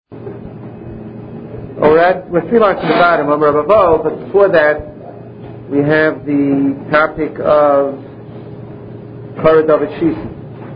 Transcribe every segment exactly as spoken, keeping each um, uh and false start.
Oh, we're, at, we're three lines to the bottom, Amar Bavo, but before that, we have the topic of Kara David Shisi.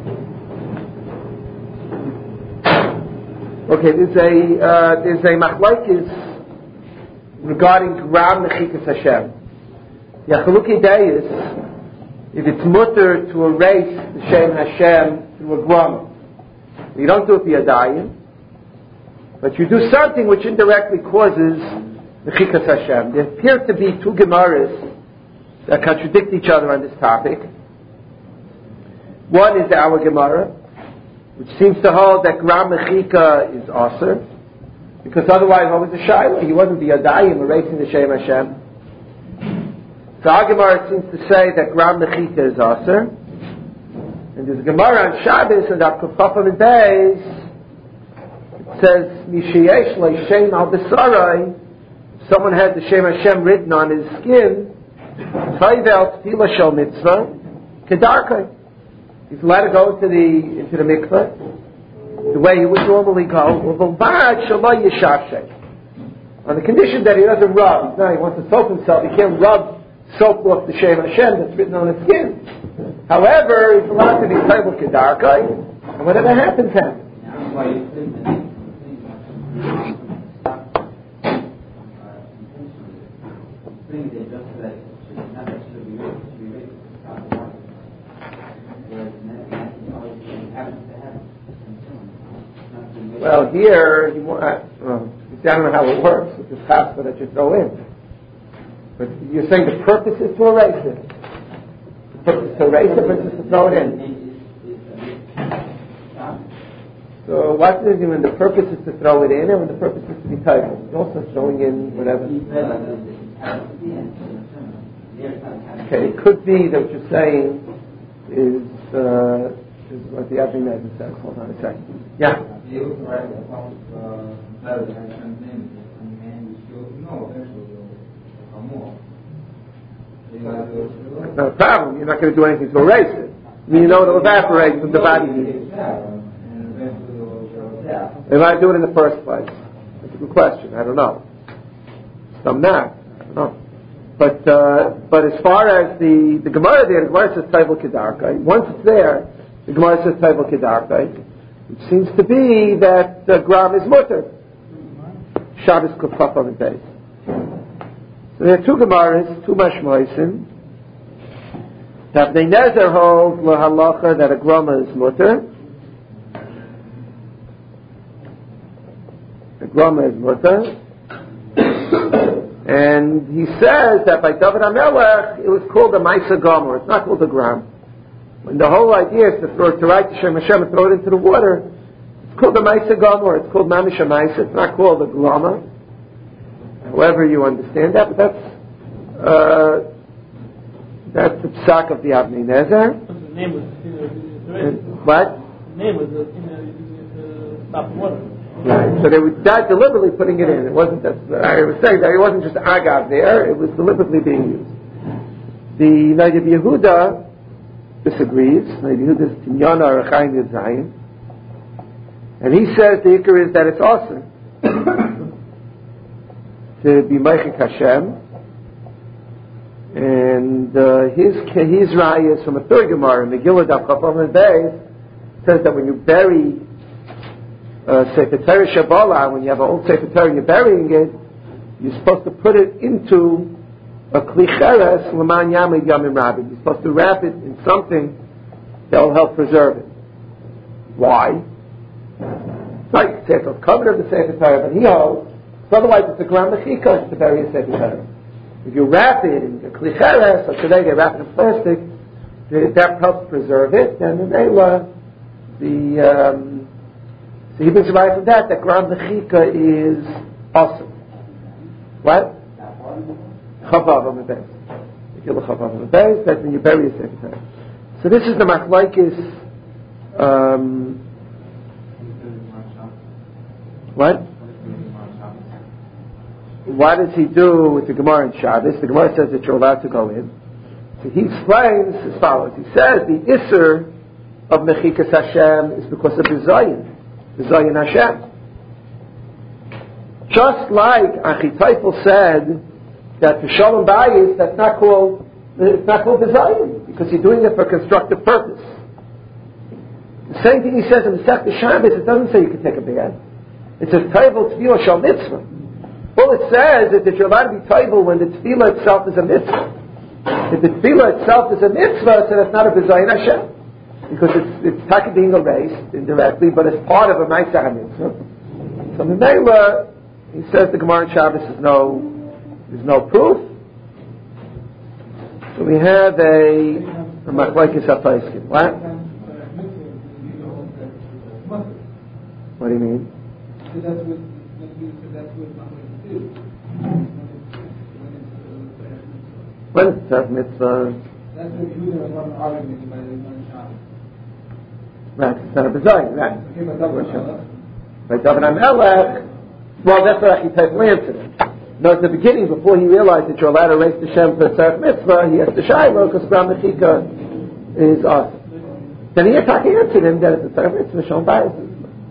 Okay, there's a uh, there's a machlokes regarding Gram Mechikas Hashem. The Achaluki Deis, if it's mutter to erase the Shem Hashem through a Gram, you don't do it via Dayan, but you do something which indirectly causes Mechikas Hashem. There appear to be two Gemaras that contradict each other on this topic. One is our Gemara, which seems to hold that Gram Mechika is Aser, because otherwise what was the Shaila? He wasn't the Yadayim erasing the Shem Hashem. So our Gemara seems to say that Gram Mechika is Aser. And there's a Gemara on Shabbos and Akufafam and Beis. It says, Mishayesh le Shem al Besarai. Someone had the Shem Hashem written on his skin. Tayvel Tefillah Shel Mitzvah. Kedarkai. He's allowed to go into the into the mikveh the way he would normally go. On the condition that he doesn't rub. Now he wants to soap himself. He can't rub soap off the Shem Hashem that's written on his skin. However, he's allowed to be table kedarkai, and whatever happens, happens. Well, here, you want, uh, I don't know how it works with this chaspa that you throw in. But you're saying the purpose is to erase it. The purpose is to erase it, but just to throw it in. So what is it when the purpose is to throw it in and when the purpose is to be titled? It's also throwing in whatever. Okay, it could be that what you're saying is, uh, is what the Abin Mezer says. Hold on a second. Yeah? That's not a problem. You're not going to do anything to erase it. I mean, you know it'll evaporate from the body. If I do it in the first place, that's a good question. I don't know. Some not. I don't know. But uh, but as far as the the Gemara there, the Gemara says Tayvel Kedarkai. Once it's there, the Gemara says Tayvel Kedarkai. It seems to be that uh, Gram is mutter. Shabbos Kufafam and Beis. So there are two Gemaras, two Mashmoisim. Tabnei Nezer holds lahalacha that a Grama is mutter. A Grama is mutter. And he says that by David HaMelech it was called a Maisa Gomer. It's not called a Gram. When the whole idea is to throw to write the Shem Hashem and throw it into the water, it's called the Maisa Gomer. It's called Mamish Maisa. It's not called the Glama. However you understand that, but that's uh, that's the psak of the Avnei Nezer. The name was and, what? The name was in the stop water. Right. So they were that deliberately putting it in. It wasn't that I was saying that it wasn't just agav there. It was deliberately being used. The Nagid Yehuda disagrees. Yehuda's Tinyana or Chaim Yudzayin, and he says the ikar is that it's awesome to be Meichik Hashem, and uh, his his raya is from a third Gemara, Megillah Daf Chafam and Beis, says that when you bury uh, Sefer Torah Shabbalah, when you have an old Sefer Torah and you're burying it, you're supposed to put it into a kli cheres l'man yamid yamim rabid. You're supposed to wrap it in something that will help preserve it. Why? Right, you say it's covered of the Sefer Torah, but he holds, so otherwise it's a Gram Mechika to bury a Sefer Torah. If you wrap it in a kli cheres, so today they wrap it in plastic, that helps preserve it, and the Nela, the, um, so he brings a right from that, that Gram Mechika is awesome. What? Chavav on the base. You kill the chavav on the base, that's when you bury a Sefer Torah. So this is the machlokes. Um, what? What does he do with the Gemara in Shabbos? The Gemara says that you're allowed to go in. So he explains as follows. He says the Isser of Mechikas Hashem is because of the Zion. The Zion Hashem. Just like Achitophel said that for Shalom Bayis, that's not called, it's not called Bizayin, because you're doing it for a constructive purpose. The same thing he says in the Masechta Shabbos, it doesn't say you can take a bath. It says Taival Tefillah Shal Mitzvah. All it says is that you're allowed to be Taival when the Tefillah itself is a mitzvah. If the Tefillah itself is a mitzvah, then it's not a Bizayin Hashem. Because it's, it's Taka being erased indirectly, but it's part of a Ma'aseh HaMitzvah. So Memela, he says the Gemara in Shabbos is no, there's no proof. So we have a, a Machlokes HaPoskim. What? What do you mean? When it's Tzarech Mitzvah? That's what you were one argument by the Imam Shabbos. Right, it's not a Bizayin, right? Okay, but that was By David HaMelech, well, that's what Achitophel answered him. No, at the beginning, before he realized that you're allowed to raise the Shem for Tzarech Mitzvah, he has to Shiloh, because Gram Mechika is awesome. Then he answered him that it's a Tzarech Mitzvah, Shalom Bayis.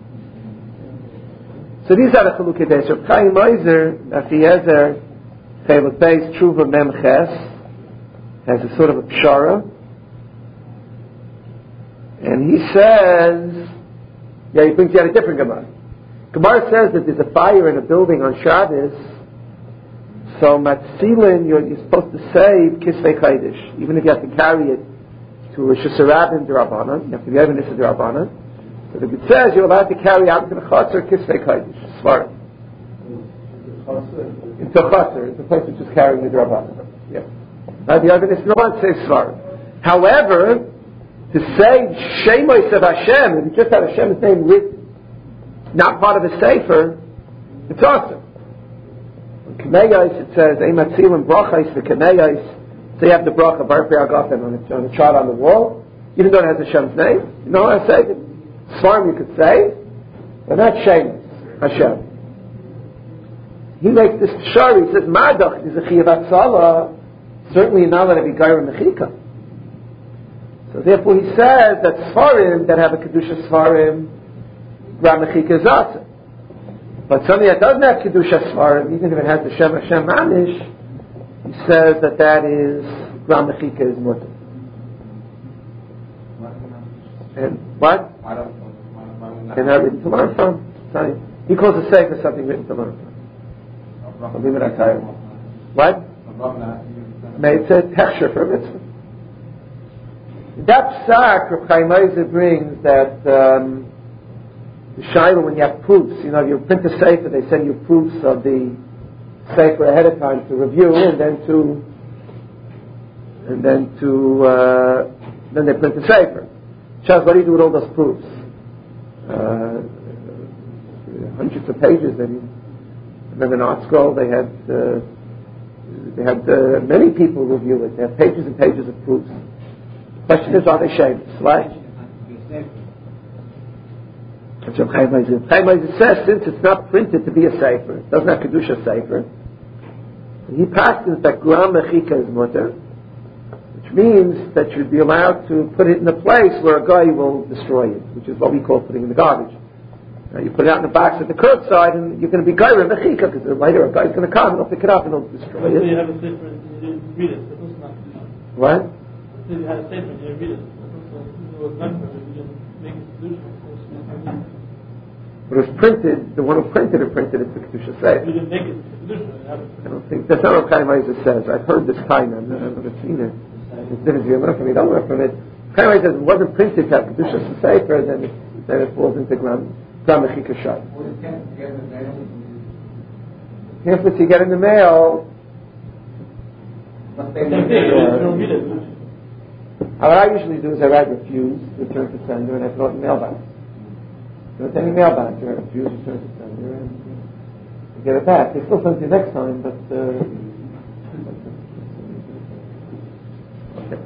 So these are the Chalukei Deis. Rav Chaim Ozer, Afiezer, Chelek Beis, Tshuva Mem Ches, has a sort of a pshara. And he says, yeah, he brings out a different Gemara. Gemara says that there's a fire in a building on Shabbos, so Matzilin, you're, you're supposed to say Kisvei Chaydish, even if you have to carry it to a Shesarabim D'Rabbanan, you have to be Evan Issa D'Rabbanan. But if it says you're allowed to carry out to the Chatzar Kisvei Chaydish, Svarim. It's a Chatzar, it's a place which is carrying the D'Rabbanan. Yeah. Now the Evan Issa D'Rabbanan says Svarim. However, to say Shemois of Hashem, if you just have Hashem's name written, not part of a sefer, it's awesome. In Kameyos it says Eimatzilim Brachais for Kameyos. So you have the bracha Baruch Be'agafen on the on the chart on the wall, even though it has Hashem's name. You know how to say it? Svarim you could say, but not Shemois Hashem. He makes this shari. He says Madach is a Chiyav Atzala. Certainly you're not allowed to be Gaira Mechika. So therefore he says that Svarim that have a Kedusha Svarim, Gram Mechika is awesome. But something that doesn't have Kedusha Svarim, even if it has the Shem Hashem Manish, he says that that is, Gram Mechika is Mutter. And what? And not written to learn from. Sorry. He calls a sefer something written to learn from. I'll leave it at time. What? May it say Techsher for a mitzvah. That psak, Rav Chaim Ozer brings that um, the Shiloh, when you have proofs, you know, you print a sefer, they send you proofs of the sefer ahead of time to review, and then to, and then to, uh, then they print the sefer. Charles, what do you do with all those proofs? Uh, hundreds of pages. And I remember in Art Scroll they had, uh, they had uh, many people review it. They had pages and pages of proofs. The question is, are they shameless? Right? That's what Chaim Ozer says, since it's not printed to be a sefer, it doesn't have Kedusha sefer, he practices that Gram Mechika is mutter, which means that you'd be allowed to put it in a place where a guy will destroy it, which is what we call putting in the garbage. Now you put it out in the box at the curbside, and you're going to be Gaira Mechika, because later a guy's going to come and he'll pick it up and he'll destroy it. So you have a sefer and you didn't read it, so it's not Kedusha. What? So you had a sefer and you didn't read it, so it was not Kedusha, you didn't make it Kedusha. But it was printed, the one who printed it printed it to Kedusha sefer. You didn't make it Kedusha. I don't think, that's not what Chaim Ozer says. I've heard this time, I've never seen it. It's different if you learn from it, don't learn from it. Chaim Ozer says it wasn't printed to have Kedusha sefer, then it, then it falls into Gram Mechika Shai. Pamphlets you get in the mail. What I usually do is I write refuse, return to sender, and I throw it in the mailbox. So it's any mailbox, I refuse, return to sender, and you get it back. They still send it you next time, but uh, okay.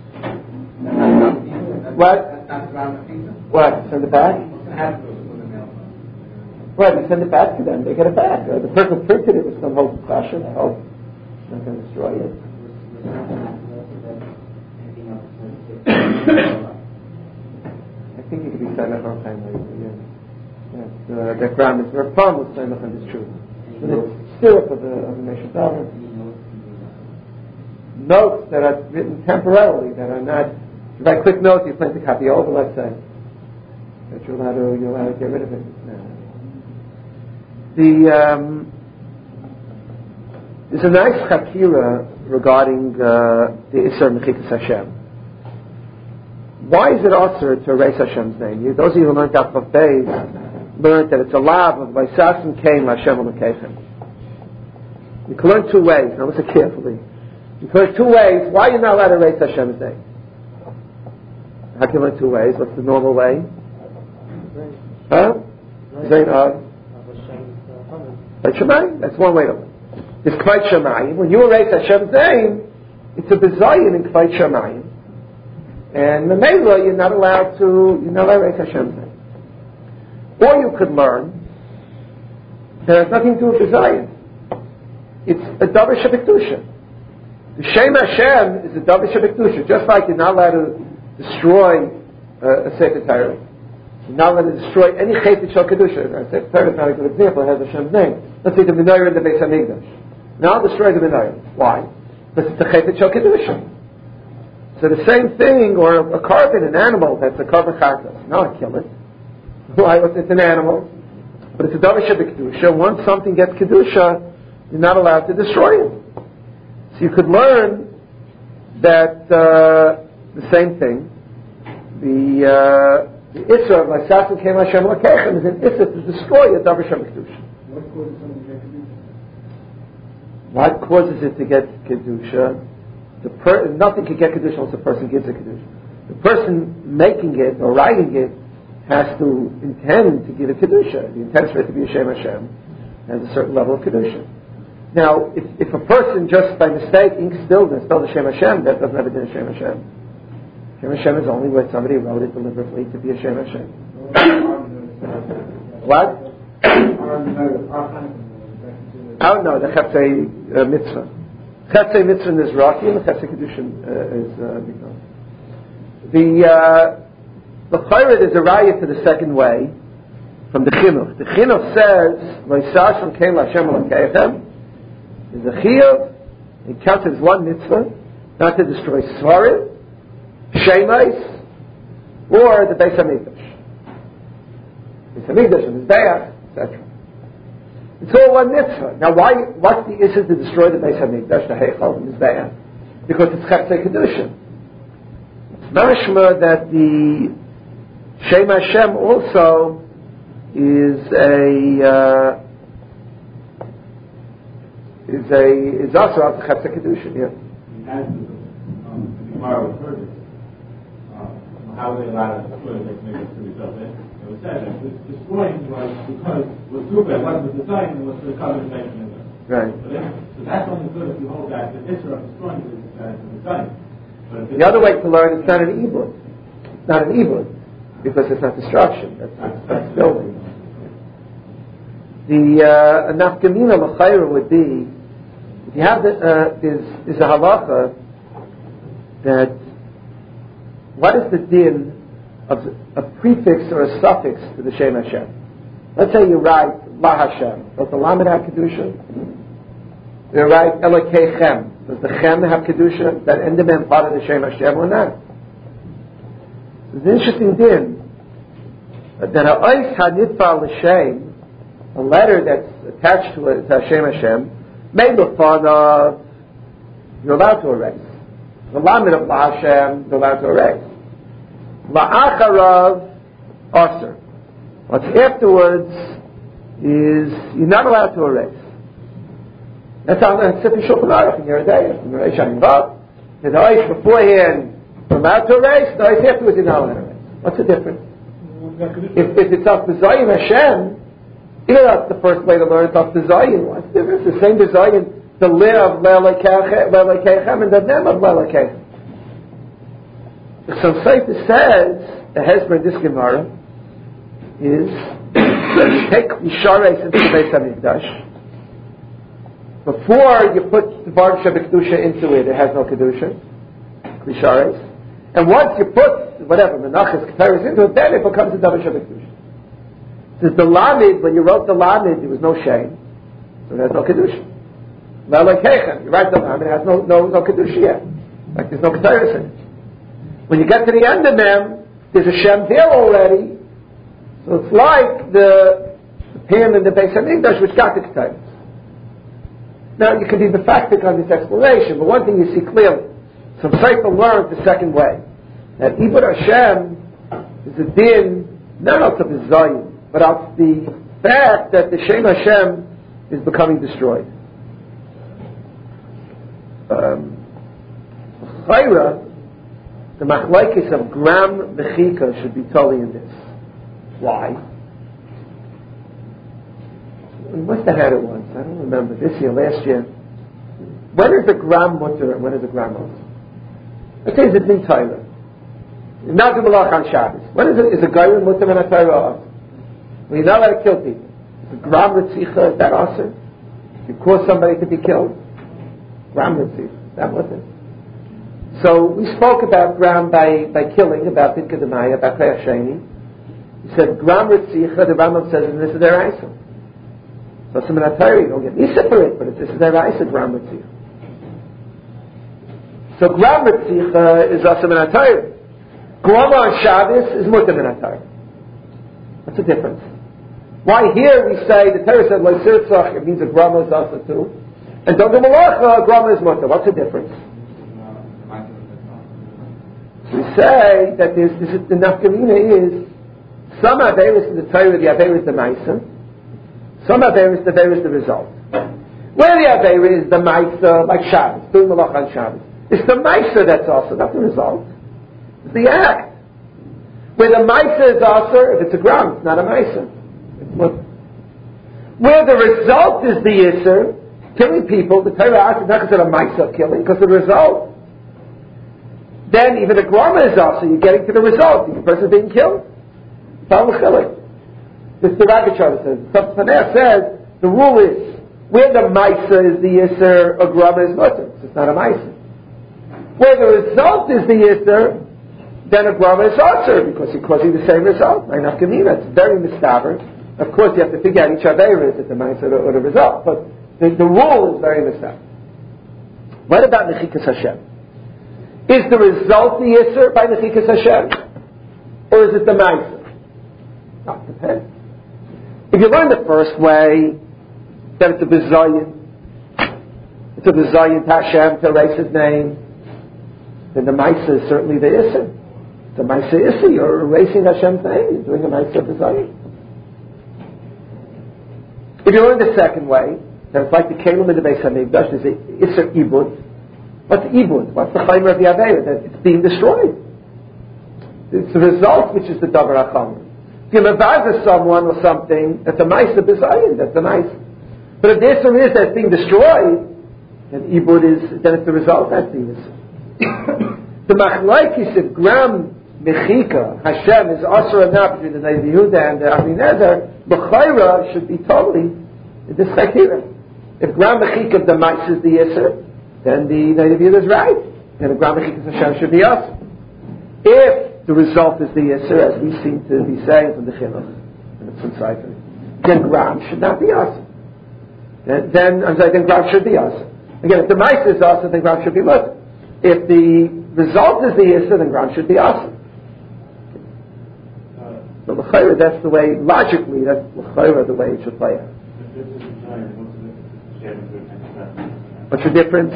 What? What? Send it back? Right, we send it back to them. They get it back. Uh, the person who printed it was going to hold the caution. Oh, it's not going to destroy it. I think it could be sent up on time later. Yeah, that uh, that ground is where Palm was sent up on this truth. But it's syrup of the, of the Meshach Davar. Notes that are written temporarily, that are not, if I quick notes, you plan to copy over, let's say, that you're allowed to, you're allowed to get rid of it. No. The, um, there's a nice chakira regarding uh, the Isser Mechikas Hashem. Why is it also to erase Hashem's name? You, those of you who learned Daf Vav Beis learned that it's a lav of Vaisasim Kain Hashem Elokeichem. You can learn two ways. Now listen carefully. You can learn two ways. Why are you not allowed to erase Hashem's name? How can you learn two ways? What's the normal way? Huh? Zayn Av. Kvayt Shemayim. That's one way to learn. There's Kvayt Shemayim. When you erase Hashem's name, it's a bezayin in Kvayt Shemayim. And the Mela, you're not allowed to, you're not allowed to erase Hashem's name. Or you could learn that has nothing to do with bezayin. It's a davar shebekdusha. The Shem Hashem is a davar shebekdusha. Just like you're not allowed to destroy uh, a Sefer Torah. You're not allowed to destroy any Chayt Shel Kedusha. A Sefer Torah is not a good example. It has Hashem's name. Let's say the Menorah in the Beis Hamikdash. Now I'll destroy the Menorah. Why? Because it's a Chayt Shel Kedusha. So the same thing, or a, a carbon, an animal that's a carbon chartas. No, I kill it. Why? It's an animal. But it's a davar shebekdusha. Once something gets Kedusha, you're not allowed to destroy it. So you could learn that uh, the same thing. The uh, the Isra of Vaisasim Kain Hashem Elokeichem is an Isra to destroy a davar shebekdusha. What causes it to get Kedusha? The per- nothing can get Kedusha unless the person gives a Kedusha. The person making it or writing it has to intend to give a Kedusha. The intent for it to be a Shem Hashem has a certain level of Kedusha. Now, if, if a person just by mistake ink spilled and spelled a Shem Hashem, that doesn't have a din of Shem Hashem. Shem Hashem is only where somebody wrote it deliberately to be a Shem Hashem. What? Oh no, the Chaftzei uh, Mitzvah. Chaftzei Mitzvah is Raki and the Chaftzei Kedushin uh, is uh, Mikon. The uh, the Chayre is a raya to the second way from the Chinuch. The Chinuch says, "Vaysasim Kain Hashem Elokeichem." Is a chiyuv. It counts as one mitzvah, not to destroy svarim, shemais, or the Beis Hamikdash. Beis Hamikdash and Mizbeach, et cetera. It's all one mitzvah. Now, why? What's the issue to destroy the Beis Hamikdash, the Heichal, the Mizbeach? Because it's Chaftzei Kedushin. It's mashma that the Shem Hashem also is a uh, is a is also out to Chaftzei Kedushin. Yeah. As um, the Gemara was heard, um, how were they allowed to destroy the Beis Hamikdash to itself? It was said that destroying was because it was too bad. It wasn't the design; it was to cover the Beis Hamikdash. Right. So, then, so that's only good if you hold that the issue of destroying is that it's the design. The other way to learn it's not an evil. It's not an evil because it's not destruction. That's, that's, that's building. The uh, nafkamina l'chayra would be if you have the uh, there's, there's a halacha that what is the din of a prefix or a suffix to the Shem Hashem? Let's say you write La Hashem. Does the Lamed have kedusha? You write Elokeichem. Does the Chem have kedusha? That end of them part of the Shem Hashem or not? There's an interesting din that a ois hanitva l'shem, a letter that's attached to it, to Hashem Hashem, made the fun of, you're allowed to erase. The Lamed of La Hashem, you're allowed to erase. La'acharav, Aser. What's afterwards is, you're not allowed to erase. That's how the Sefer Shulchan Aruch in Yeridayah, in Reish Hanivav. The ois beforehand, you're allowed to erase, the ois afterwards, you're not allowed to erase. What's the difference? If, if it's off the Zayin Hashem, you know that's the first way to learn it's off the Zayin. What's the difference? The same Zayin, the Le of Le'Lekeichem and the Nem of Le'Lekeichem. The Sansaita says, the Hezbollah in this Gemara, is that you take Yishares into the Beis HaMikdash. Before you put the Bar Shebekdusha into it, it has no Kedusha. Yishares. And once you put whatever menachas keteris into it, then it becomes a davar shebekdusha. Since the lamed, when you wrote the lamed, there was no shame. So there's no Kedusha. Well, like Hechem, you write the Mem, it has no, no, no Kedusha yet. Like there's no Ketores in it. When you get to the end of Mem, there's a Shem there already. So it's like the, the Pim and the Beis HaMikdash, which got the Ketores. Now, you can be emphatic on this explanation, but one thing you see clearly, some Sefer learned the second way, that Ibud Hashem is a din, not out of the Zion, but out of the fact that the Shem Hashem is becoming destroyed. Um, Chayra, the machlekes of Gram Mechika should be totally in this. Why? We must have had it once. I don't remember. This year, last year. When is the gram mutter and when is the gram mutter? Let's say it's a din Torah. Not the malach on Shabbos. When is it? Is a goyim mutter and a Torah? Well, you're not allowed to kill people. Is a gram ritzicha, is that awesome? You cause somebody to be killed? Gram ritzicha. That was it. So we spoke about gram by, by killing, about Bidka Demaya, about Koyach Sheni. He said gram ritzicha, the Rambam says, and this is their Isa. So some in Torah, you don't get Nisa for it, but it's, this is their Isa, gram ritzicha. So gram ritzicha is also in Torah. Glama on Shabbos is mutter in Torah. What's the difference? Why here we say, the Torah said, Lo Sirtzach, it means a grama is also too. And don't do malacha, grama is mutter. What's the difference? So we say that there's, this is, the nafkamina is, some averis in the Torah, the averis is the maisa. Some averis, the averis is the result. Where the averis is the maisa, like Shabbos, doing malacha on Shabbos. It's the maisa that's also, not the result. It's the act. Where the maisa is also, if it's a gram, it's not a maisa. It's mutter. Where the result is the yisr, killing people, the Torah is not considered a maisa of killing, because the result. Then even a grama is also, you're getting to the result. The person being killed. Mister Ragachar says, Tzaftaneh says, the rule is, where the maisa is the yisr, a grama is mutter. So it's not a maisa. Where the result is the yisr, then a grama is also, because you're causing the same result. It's very mistaber. Of course, you have to figure out each other, is it the maisa or, or the result. But the, the rule is very mistaber. What about Nechikas Hashem? Is the result the Yisr by Nechikas Hashem? Or is it the Maisa? No, it depends. If you learn the first way, then it's a Bizayin. It's a Bizayin to Hashem to erase his name. Then the Maisa is certainly the Yisr. It's a Maisa Yisr. You're erasing Hashem's name. You're doing a Maisa Bizayin. If you learn the second way, then it's like the Kelim in the Beis HaMikdash. There's a Yisr Ibud. What's ibud? What's the chaymer of the aveira? That it's being destroyed. It's the result which is the davar hacham. If you mevazah someone or something, that's a ma'isa b'zayin. That's a ma'isa. But if the issue is that it's being destroyed, then ibud is then it's the result. That's the issue. The machlaikis of gram mechika Hashem is asur enough between the Neiv Yehuda and the Avnei Nezer. B'chayra should be totally in this chayira. If gram mechika the ma'isa is the issue, then the Neiv Yehuda is right. Then the Gram Mechikas Hashem should be us. If the result is the Yisr, as we seem to be saying from the Chinuch, and it's in Sefer, then Gram should not be us. Then, then I'm saying, then Gram should be us. Again, if the Maisa is us, then Gram should be us. If the result is the Yisr, then Gram should be us. So l'chayra, that's the way, logically, that's l'chayra the way it should play out. What's the difference?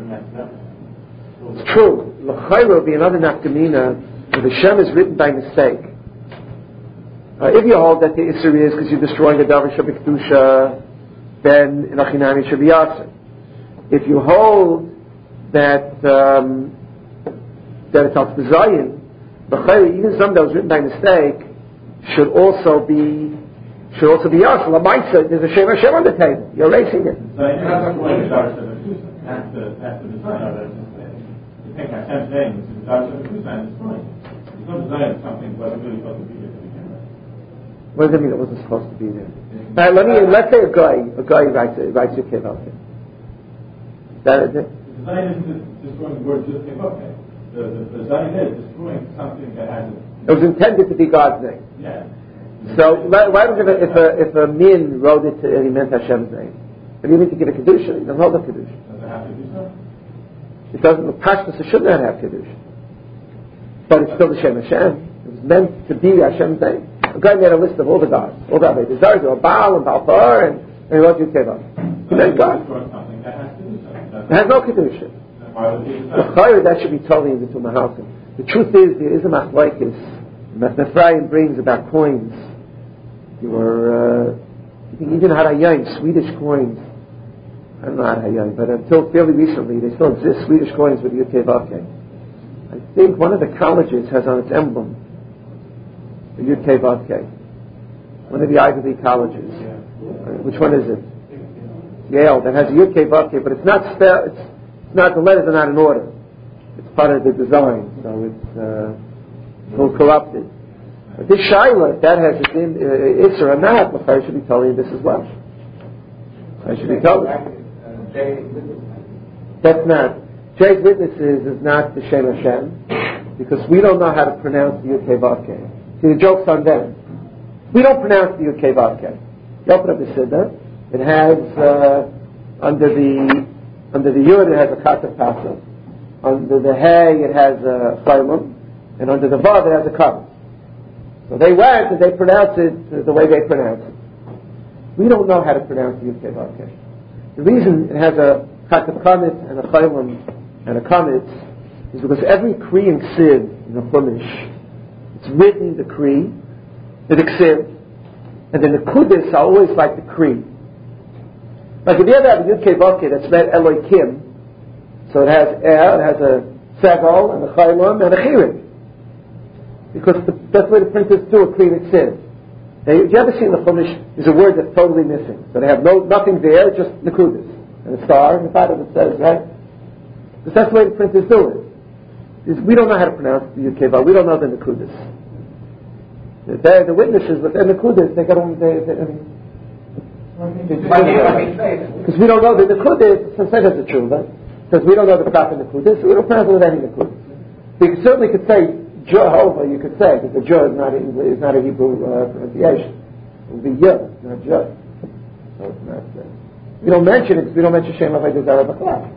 It's true. L'chayra will be another nafkamina where the Shem is written by mistake. Uh, if you hold that the Isser is because you're destroying the Davar Shabbat Kedusha, then in Achinami should be Yasser. If you hold that um, that it's Al Tzayin, l'chayra, even something that was written by mistake should also be should also be Yasser. L'maisa, there's a Shem Hashem on the table. You're erasing it. That's the, that's the design of it. You take Hashem's name, which is the Davar Shabbat Kedusha, and destroy it. It's not design of something that wasn't really supposed to be there to begin with. What does it mean it wasn't supposed to be there? All right, let me, let's say a guy, a guy writes a, writes a kid out there. That is it? The design isn't destroying the word just okay. The, the, the design is destroying something that has a... It was intended to be God's name. Yeah. So why, why was it if a, if a min wrote it to, and he meant Hashem's name? And you need to give a kedusha. You don't hold a kedusha. Does it have to do so? It doesn't. The pashtus it should not have kedusha, but it's still the Shem Hashem. It was meant to be Hashem's name. A guy made a list of all the gods, all the other desires, or Baal and Balthar, and and he wrote Yud-Kei-Vav. He meant God. It has no kedusha. The that should be totally into Mahalchim. The truth is, there is a machlokes. Math Ephraim brings about coins. You were, uh, I think even Harayayin, Swedish coins. I don't know Harayayin, but until fairly recently, they still exist, Swedish coins with Yud-Kei-Vav. I think one of the colleges has on its emblem the Yud-Kei-Vav. One of the Ivy League colleges. Uh, which one is it? Yale. That has a Yud-Kei-Vav, but it's not spelled. It's, it's not. The letters are not in order. It's part of the design, so it's uh, a little corrupted. But this Shaila, that has its in, uh, Isser or not, I should be telling you this as well. I should be telling you. That's not. Jay's Witnesses is not the Shem Hashem, because we don't know how to pronounce the Yud-Kei-Vav. See, the joke's on them. We don't pronounce the Yud-Kei-Vav. You open up the Siddur, it has, uh, under the, under the Yud it has a Katav Pasuk. Under the Hey it has a Chaylim, and under the Vav it has a Kav. So they went and they pronounce it the way they pronounce it. We don't know how to pronounce the Yud-Kei-Vav. The reason it has a Katav Kamitz and a Chaylim and a Kamitz is because every Kri and Ksiv in the Chumash, it's written the Kri, the Ksiv, and then the Kudis are always like the Kri. Like if you ever have a Yud-Kei-Vav that's read Elohim, so it has Er, it has a Segol, and a Chaylim, and a Chirik. Because the, that's the way the printers do a Kri and Ksiv. Now, you ever see in the Chumash, there's a word that's totally missing. So they have no nothing there, just the Kudis. And a star, and the bottom it says, right? Because that's the way the printers do it. Is we don't know how to pronounce the Yud-Kei-Vav. We don't know the Nekudis. They're the witnesses, but they're Nekudis. They got on. They, they, I mean, because we don't know the Nekudis. Some say that's the truth, right? Because we don't know the proper Nekudis, so we don't pronounce it with any Nekudis. You certainly could say Jehovah. You could say that the Jah is not a, is not a Hebrew uh, pronunciation. It would be Yah, not Jah. So it's not. Uh, we don't mention it because we don't mention Shem Avodah Zarah B'Chlal.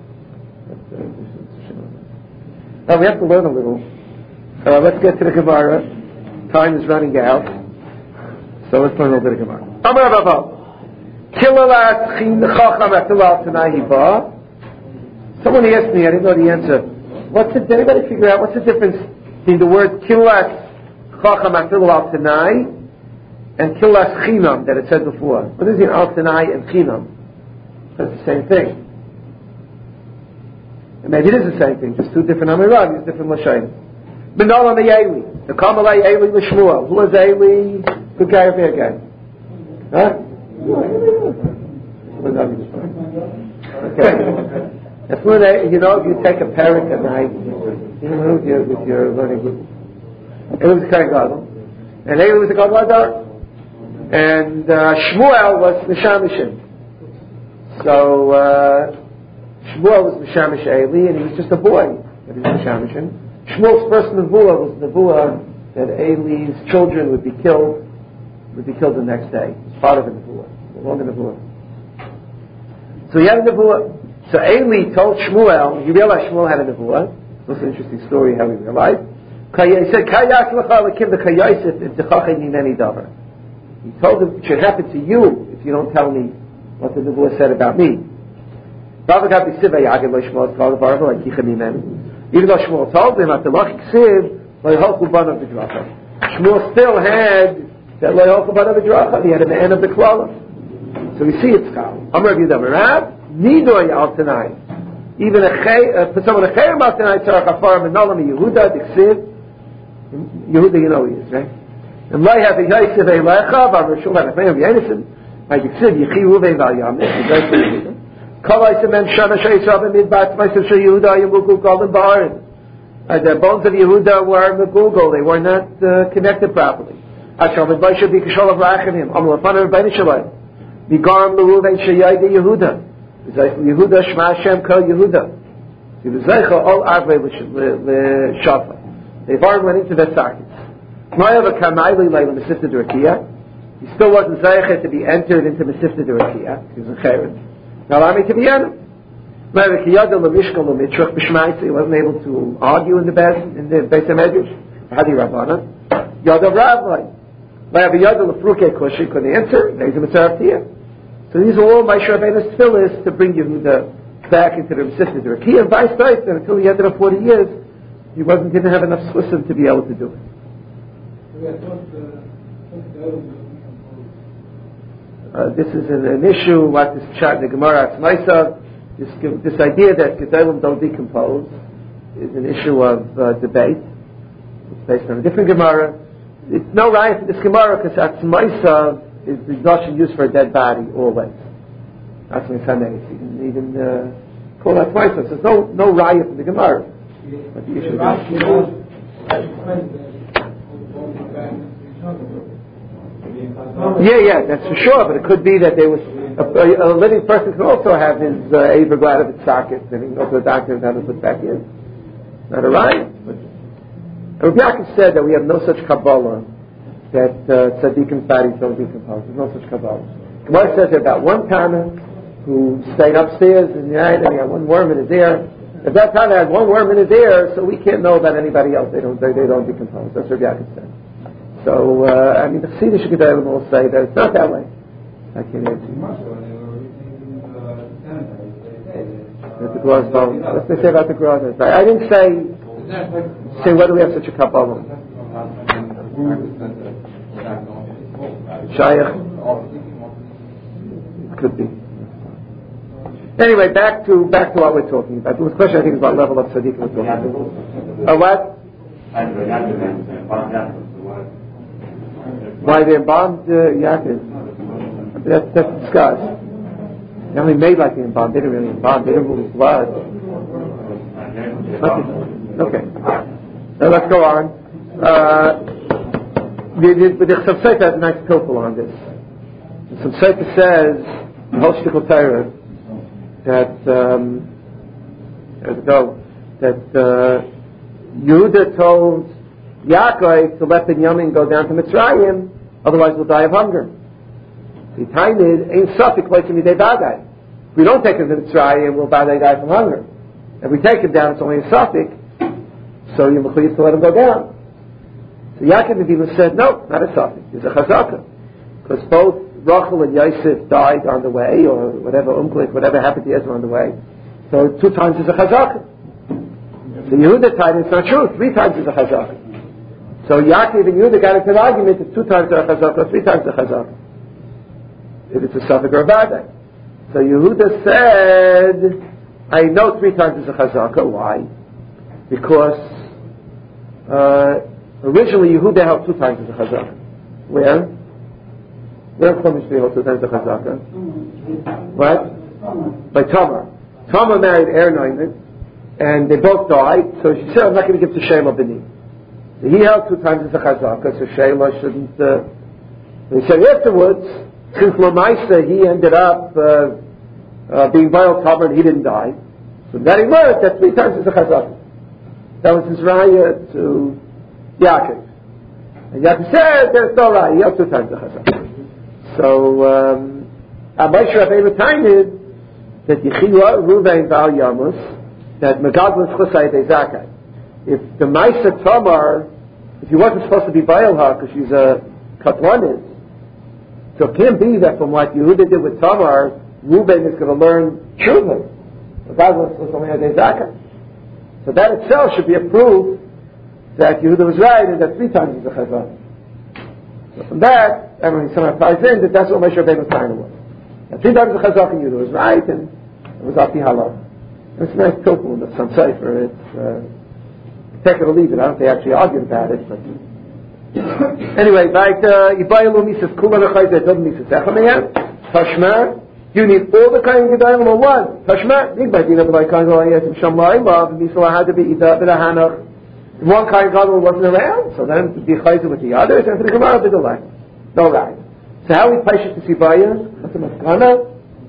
Now we have to learn a little. Uh, let's get to the Gemara. Time is running out, so let's learn a little bit of Gemara. Amar Baba, Kilalat Chin Chacham Atilal Tanai Ba. Someone asked me, I didn't know the answer. What's the? Did anybody figure out what's the difference between the word Kilalat Chacham Atilal Tanai and Kilas Chinam that it said before? What is it? Al Tanai and Chinam. That's the same thing. And maybe it is the same thing, just two different Amirabis, different Lashayin. Benolam Eili, the Kamalai Eili Lishmuel. Who is Eili? Good guy or bad guy? Huh? Okay. That's when they, you know, if you take a parak at night, you know, with your, with your learning group. Eili was Kain Gadol, and Eili was a Gadol Adar, and uh, Shmuel was Mishamishin. So, uh, Shmuel was Mishamish Eili, and he was just a boy, but he was Mishamishim. Shmuel's first nevuah was nevuah that Eili's children would be killed, would be killed the next day. It's part of the nevuah, the longer nevuah. So he had a nevuah. So Eili told Shmuel, you realize Shmuel had a nevuah. It's also an interesting story how he realized. He said, Kayas l'cha l'kim v'kayosef if t'chachay mimeni davar. He told him, it should happen to you if you don't tell me what the nevuah said about me. Even though Shmuel told him, Shmuel still had that he had an end of the klala. So we see it's Chal. Amar Yudam Rav, Nidoy al Tanai. Even a for someone a Chayim al Tanai Tzarach Afar Menolam Yehuda Diksiv. Yehuda, you know he is, right? And Lai have a Yosef Eilecha, V'Amrishul have a Chayim Yenison. By Diksiv Yechi Ruve Val Yameh. Kalai Semen Shana Shayisrav and Midbat Meisav Shal Yehuda Yemukul Golden Baharin. The bones of Yehuda were Megugol. They were not uh, connected properly. Ashal Midbaisha Bikashol of Rachanim. Amul Afanar Bein Shalai. Migaram Leruven Shayayde Yehuda. Yehuda Shema Hashem Kol Yehuda. He was Zeicha All Arvei L'Shafa. The Baharin went into their sockets. Mayava Kamayli Leilam Mesifta Durakia. He still wasn't Zeicha to be entered into Mesifta Durakia. He was a Chayrin. Nalami to the end. He wasn't able to argue in the best in the Beis Hamedrash. Hadi Rabbana. Yada Rabbi. Yada Lefruke Kushi couldn't answer. There's a Mitzvah. So these are all Moshe Rabbeinu's tefillos to bring Yehuda back into the Resistance. The Rakia and Vice Versa, and until the end of the forty years, he wasn't didn't have enough swissim to be able to do it. Uh, this is an, an issue. What this chat in the Gemara Atzmaisa. This, this idea that Gedolim don't decompose is an issue of uh, debate. It's based on a different Gemara. It's no right for this Gemara because Atzmaisa is the notion used for a dead body always. Atzmaisa means you can even uh, call Atzmaisa. So there's no no riot in the Gemara. But the issue is yeah, yeah, that's for sure. But it could be that there was. A, a, a living person can also have his uh, Averglad of its socket, and he can go to the doctor and have it put back in. Not a right. But Rabbi Yaakov said that we have no such Kabbalah that uh, tzaddikim bodies don't decompose. There's no such Kabbalah. Gemara says about one Tana who stayed upstairs in the night and he had one worm in his ear. If that Tana had one worm in his ear, so we can't know about anybody else. They don't. They, they don't decompose. That's what Rabbi Yaakov said. So uh, I mean, the Chassidish Gedolim will say that it's not that way. I can't answer you. The Gemara's bone. What did they say about the Gemara? I, I didn't say say whether we have such a Kabbalah. Shaykh. Could be. Anyway, back to back to what we're talking about. The question I think is what level of tzaddik we're talking about. Uh, what? Why they embalmed uh, Yaakov? That's, that's discussed. They only made like they embalmed. They didn't really embalm. They didn't move his blood. Okay. Okay. Now let's go on. Uh, the the, the Chassam Sofer has a nice pilpul on this. The Chassam Sofer says, the whole Shtickle Torah, that, um, there we go, that uh, Yehuda told Yaakov to let Binyamin go down to Mitzrayim, otherwise we'll die of hunger. The time is, ain't suffik like in the day badai. If we don't take him to Mitzrayim, we'll badai die from hunger. If we take him down, it's only a suffik, so you're mechuyev to let him go down. So Yaakov Avinu said, no, not a suffik, it's a chazaka. Because both Rachel and Yosef died on the way, or whatever, umklik, whatever happened to Yosef on the way. So two times is a chazaka. The Yehuda time, it's not true, three times is a chazaka. So Yaakov and Yehuda got into an argument that two times is a chazaka, or three times is a chazaka. If it's a suffik or a badai. So Yehuda said, I know three times is a chazaka. Why? Because uh, originally Yehuda held two times as a chazaka. Where? Where Chumash they held two times as a chazaka? What? By Tamar. Tamar married Er Noiman, and they both died. So she said, I'm not going to give to Shema B'ni. So he held two times as a chazaka, so Shema shouldn't. Uh, he said afterwards, since Lamaisa he ended up uh, uh, being viral Tamar and he didn't die. So that he learned that three times is a chazaka. That was his raya to Yaakov. And Yaakov said, there's no raya, he held two times a chazaka. So, um, Moshe Rabbeinu time is that Yechila, Ruvain, Val Yamus, that Megadlin Chusay de Zakai. If the Maisa Tamar, if he wasn't supposed to be Bailha because she's a Katlanis, so it can't be that from what Yehuda did with Tamar, Ruvain is going to learn Shuvah. Megadlin Chusay de Zakai. So that itself should be a proof that Yehuda was right and that three times is a chazak. So from that, everyone somehow ties in that that's what Moshe Rabbeinu's time was. And three times the chazak and Yehuda was right and it was Api Halal. It's a nice pilpul in the Chassam Sofer. It's uh, take it or leave it. I don't think they actually argued about it, but anyway, like Yibayalu Mises Kula Lechai Zedom Mises Echameyah Tashmar. You need all the kind of Gedalim or one. Tashma, Nigbadina, but I can't go on yet. Shamlai, Love, Misla had to be Ida, Bidahanach. One kind of Gedalim wasn't around, so then to be Chayzer with the others, and for the Gemara, Bidulai. No right. So how we place it to Sibaya? What's the Maskana?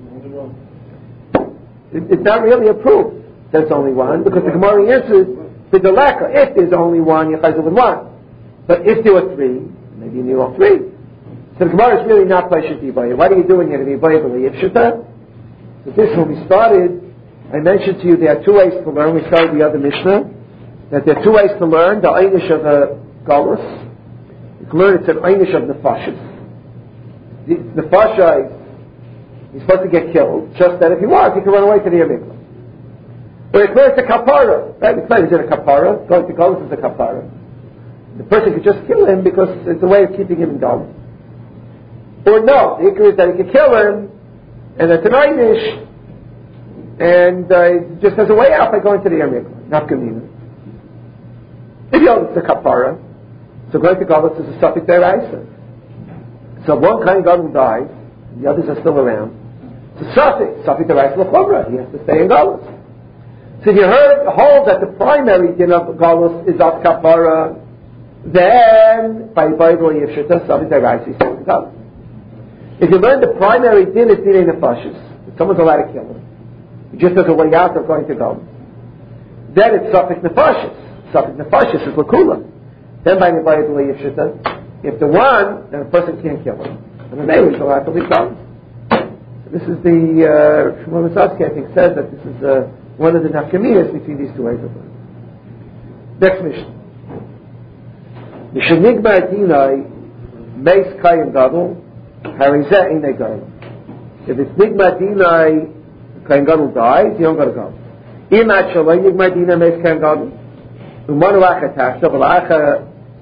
It's not really a proof that it's only one, because the Gemara answers, Bidulaka, if there's only one, you're Chayzer with one. But if there were three, maybe you need all three. So the Gemara is really not Paishat Ibaya. What are you doing here? Ibaya b'liyivshita? So this, when we started, I mentioned to you there are two ways to learn. We started the other Mishnah, that there are two ways to learn. The Einish of a Galus. You can learn it's an Einish of Nefashis. The Nefasha is he's supposed to get killed, just that if he wants, he can run away to the Amikla. But it's learned a Kapara. Right? It's not he's in a Kapara. Going to Galus is a Kapara. The person could just kill him because it's a way of keeping him in Galus. Or no, the Ikar is that he could kill him, and that's an Einish, and uh, just as a way out by going to the Amikla. Not Gamina. If you know it's a Kapara, so going to Galus is a Suffolk Deraisa. So one kind of Gadol dies, the others are still around. So Suffolk, Suffolk Deraisa L'Chumra, he has to stay in Galus. So if you heard hold that the primary din of Galus is of Kapara, then by Bible Yeshita, Suffolk Deraisa is still in Galus. If you learn the primary din is din Nefashis, if someone's allowed to kill him, just as a way out of going to Galus, then it's Suffolk Nefashis. Suffolk Nefashis is L'Kula. Then by the Bible Yeshita, if the one, then a person can't kill him. And the name is allowed to leave Galus. This is the, uh, Shmuel Misaski, I think, says that this is uh, one of the nafkaminas between these two ways of learning. Next mission. Mishnigma Dinai Meis Kayim Gadol Harizeh Inei Gadol. If it's Nigma Dinai Kayim Gadol dies, you don't go to Gadol. Imat Shalai Nigma Dinai Meis Kayim Gadol Umanu Acha Tachta V'Acha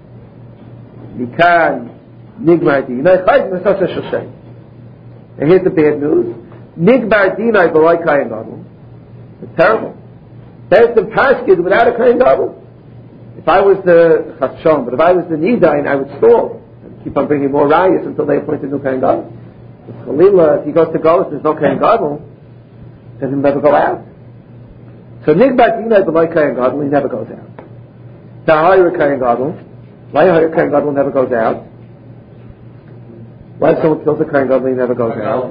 Nikan Nigma Dinai Chayim Mesosha Shoshay. And here's the bad news. Nigma Dinai B'Lai Kayim Gadol. It's terrible. There's the paskid without a Kayim Gadol. If I was the Chachshon, but if I was the Nidain, I would stall and keep on bringing more rayas until they appoint a new Kohen Gadol. If Chalila, if he goes to Galus, there's no Kohen Gadol, then he'll never go out. So Nigbat Dinai B'Lai Kohen Gadol, he never goes out. Tahayir Kohen Gadol, Lahayir Kohen Gadol never goes out. Why if someone kills a Kohen Gadol, he never goes out?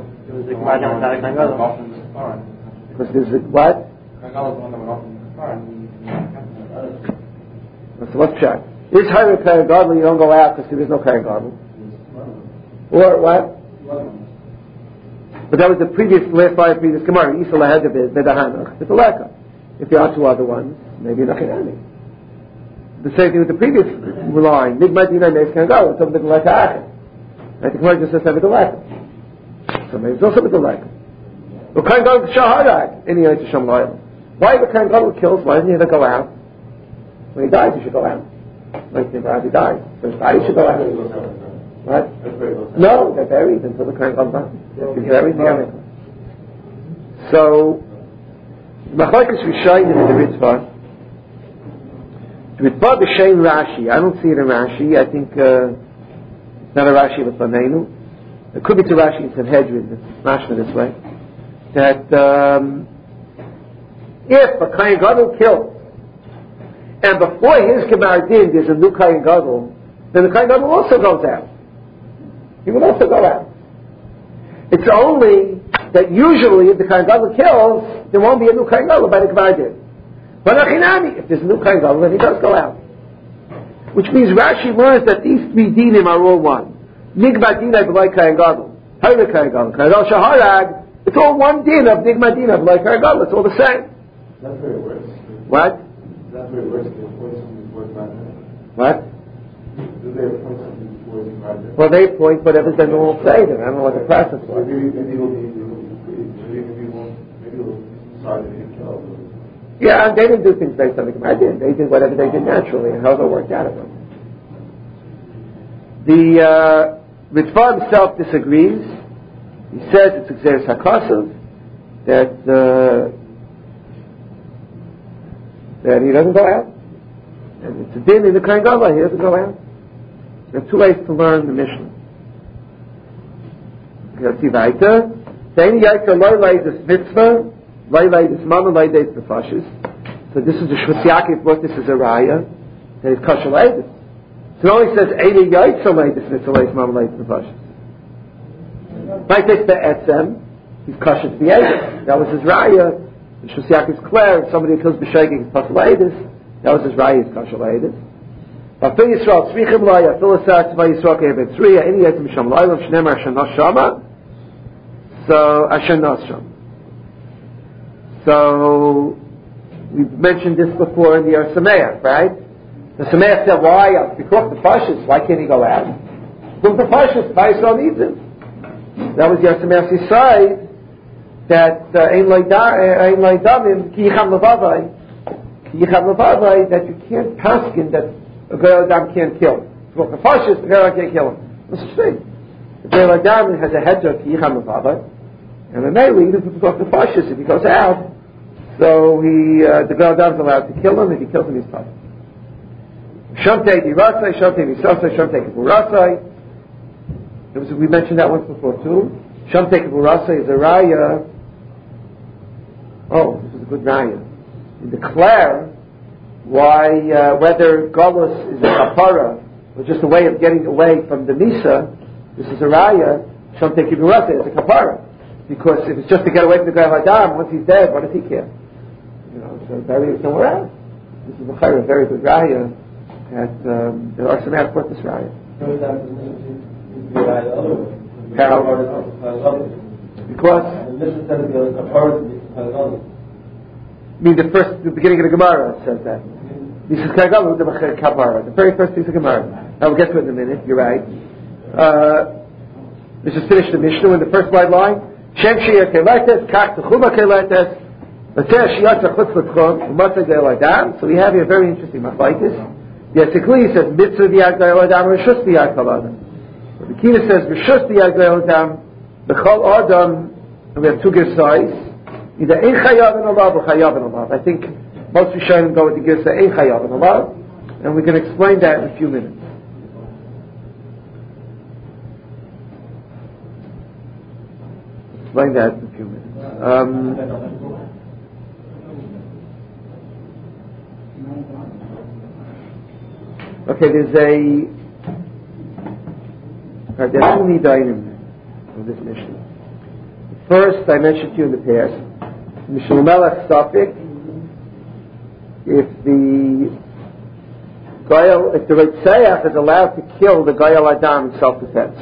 Because there's a, what? So let's check. Is Hayr Kohen Gadol, you don't go out because there is no Kohen Gadol. Or what? But that was the previous, last five previous Gemara. Yisrael ahead of it, Bedahanach, Betaleka. If there are two other ones, maybe you're not going to have any. The same thing with the previous line. Nigma Dinai Meis Kohen Gadol, it's over Betaleka Achim. Right, the Gemara just says Betaleka. So maybe it's also Betaleka. But Kohen Gadol Shaharag, any answer Shem Loyal. Why the Kohen Gadol kills, why doesn't he ever go out? When he dies, he should go out. Like if he dies. So he dies, he should go out. What? No, they're buried until the Kohen comes out. They're buried in the Amikla. So, Machlokes Rishonim in the Ritva. The Ritva b'Shem Rashi. I don't see it in Rashi. I think uh, it's not a Rashi but Fanenu. It could be to Rashi in Sanhedrin. It's mashma this way. That um, if a Kohen Gadol kills, and before his Gemar Din there's a new Kohen Gadol, then the Kohen Gadol also goes out. He will also go out. It's only that usually if the Kohen Gadol kills, there won't be a new Kohen Gadol by the Gemar Din. But Achinami, if there's a new Kohen Gadol, then he does go out. Which means Rashi learns that these three dinim are all one. Nigma Dinai B'Lai Kohen Gadol, Hayr Kohen Gadol, Kohen Gadol Shaharag. It's all one din of Nigma Dinai B'Lai Kohen Gadol. It's all the same. That's where it works. What? That's where it works. They appoint something before the Gemara. What? Do they appoint something before the Gemara? Well, they appoint whatever's the normal say. Then I don't know what the process was. Maybe maybe it'll be maybe maybe won't maybe it'll decide that he killed. Yeah, and they didn't do things based on the Gemara. They, they did whatever they did naturally, and however it worked out of them. The uh, Ritva himself disagrees. He says it's Xeris HaKasav, that uh, that he doesn't go out. And it's a din in the Kohen Gadol, he doesn't go out. There are two ways to learn the Mishnah. Let's see weiter. Then Yaitza Loi Leidus Mitzvah, Loi Leidus Mama, Loi Leidus Nefashis. So this is the Shvus Yaakov brought this as a raya, that is Kasher Leidus. So it only says Eini Yaitza Leidus Mitzvah, Leidus Mama, Leidus Nefashis. If I take the Etzem, he's Kasher to the Eidus. That was his raya. And Shvus Yaakov's clear, if somebody kills B'Shegig, he's Kasher Leidus. That was his raya, he's Kasher Leidus. V'afil Yisrael Tzvichim Lai, Afil Asar Tzvay Yisrael Ke'evet Tzriya, Eini Yaitza Misham Lai, Shneimar Asher Nos Shama. So Asher Nos Shama. So we mentioned this before in the Yar Sameach, right? The Sameach said, why? Because the Pashas, why can't he go out? Because the Pashas, Vaisrael needs him. That was Yar Sameach's side, that Ein Laidamim, Ki Yicham Levavai, Ki Yicham Levavai, that you can't paskin that a Goyal Adam can't kill. Because the Pashas, the Goyal Adam can't kill him. What's the thing? The Goyal Adam has a hedge of Ki Yicham Levavai, and the Meili, even if the Pashas, if he goes out, so he, uh, the Goyal Adam is allowed to kill him. If he kills him, he's tough. Shamtei Dirasai, Shamtei Visasai, Shamtei Kibburasai. We mentioned that once before too. Shamtei Kibburasai is a raya. Oh, this is a good raya. You declare why, uh, whether Galus is a kapara or just a way of getting away from the Misa. This is a raya. Shamtei Kibburasai is a kapara. Because if it's just to get away from the Goyal Adam, once he's dead, what does he care? You know, so bury him somewhere else. This is a very good raya. At um, the Yar Sameach brought this raya. How? Because I mean the first, the beginning of the Gemara says that. This is Kagalu the Kapara, the very first piece of Gemara. I will get to it in a minute. You're right. Uh, let's just finish the Mishnah in the first wide line. Shem Shia Keletes Kach Techuma Keletes. Let's Shiyat Chutz L'Tchum Umatza Goyal Adam. So we have here a very interesting machlokes. Yes, the Kli says mitzvah b'yad Goyal Adam, reshus b'yad Kol Adam. The Kina says reshus b'yad Goyal Adam, b'chol Adam, and we have two girsais. Either ein chayav in Allah or chayav in Allah. I think most Rishonim go with the girsa ein chayav in Allah, and we can explain that in a few minutes. Explain that in a few minutes. Um, Okay, there's a uh, there are two nidaim of this mission. First, I mentioned to you in the past, Mishul Melech Safik, if the Goyal, if the Ritzayach is allowed to kill the Goyal Adam in self-defense,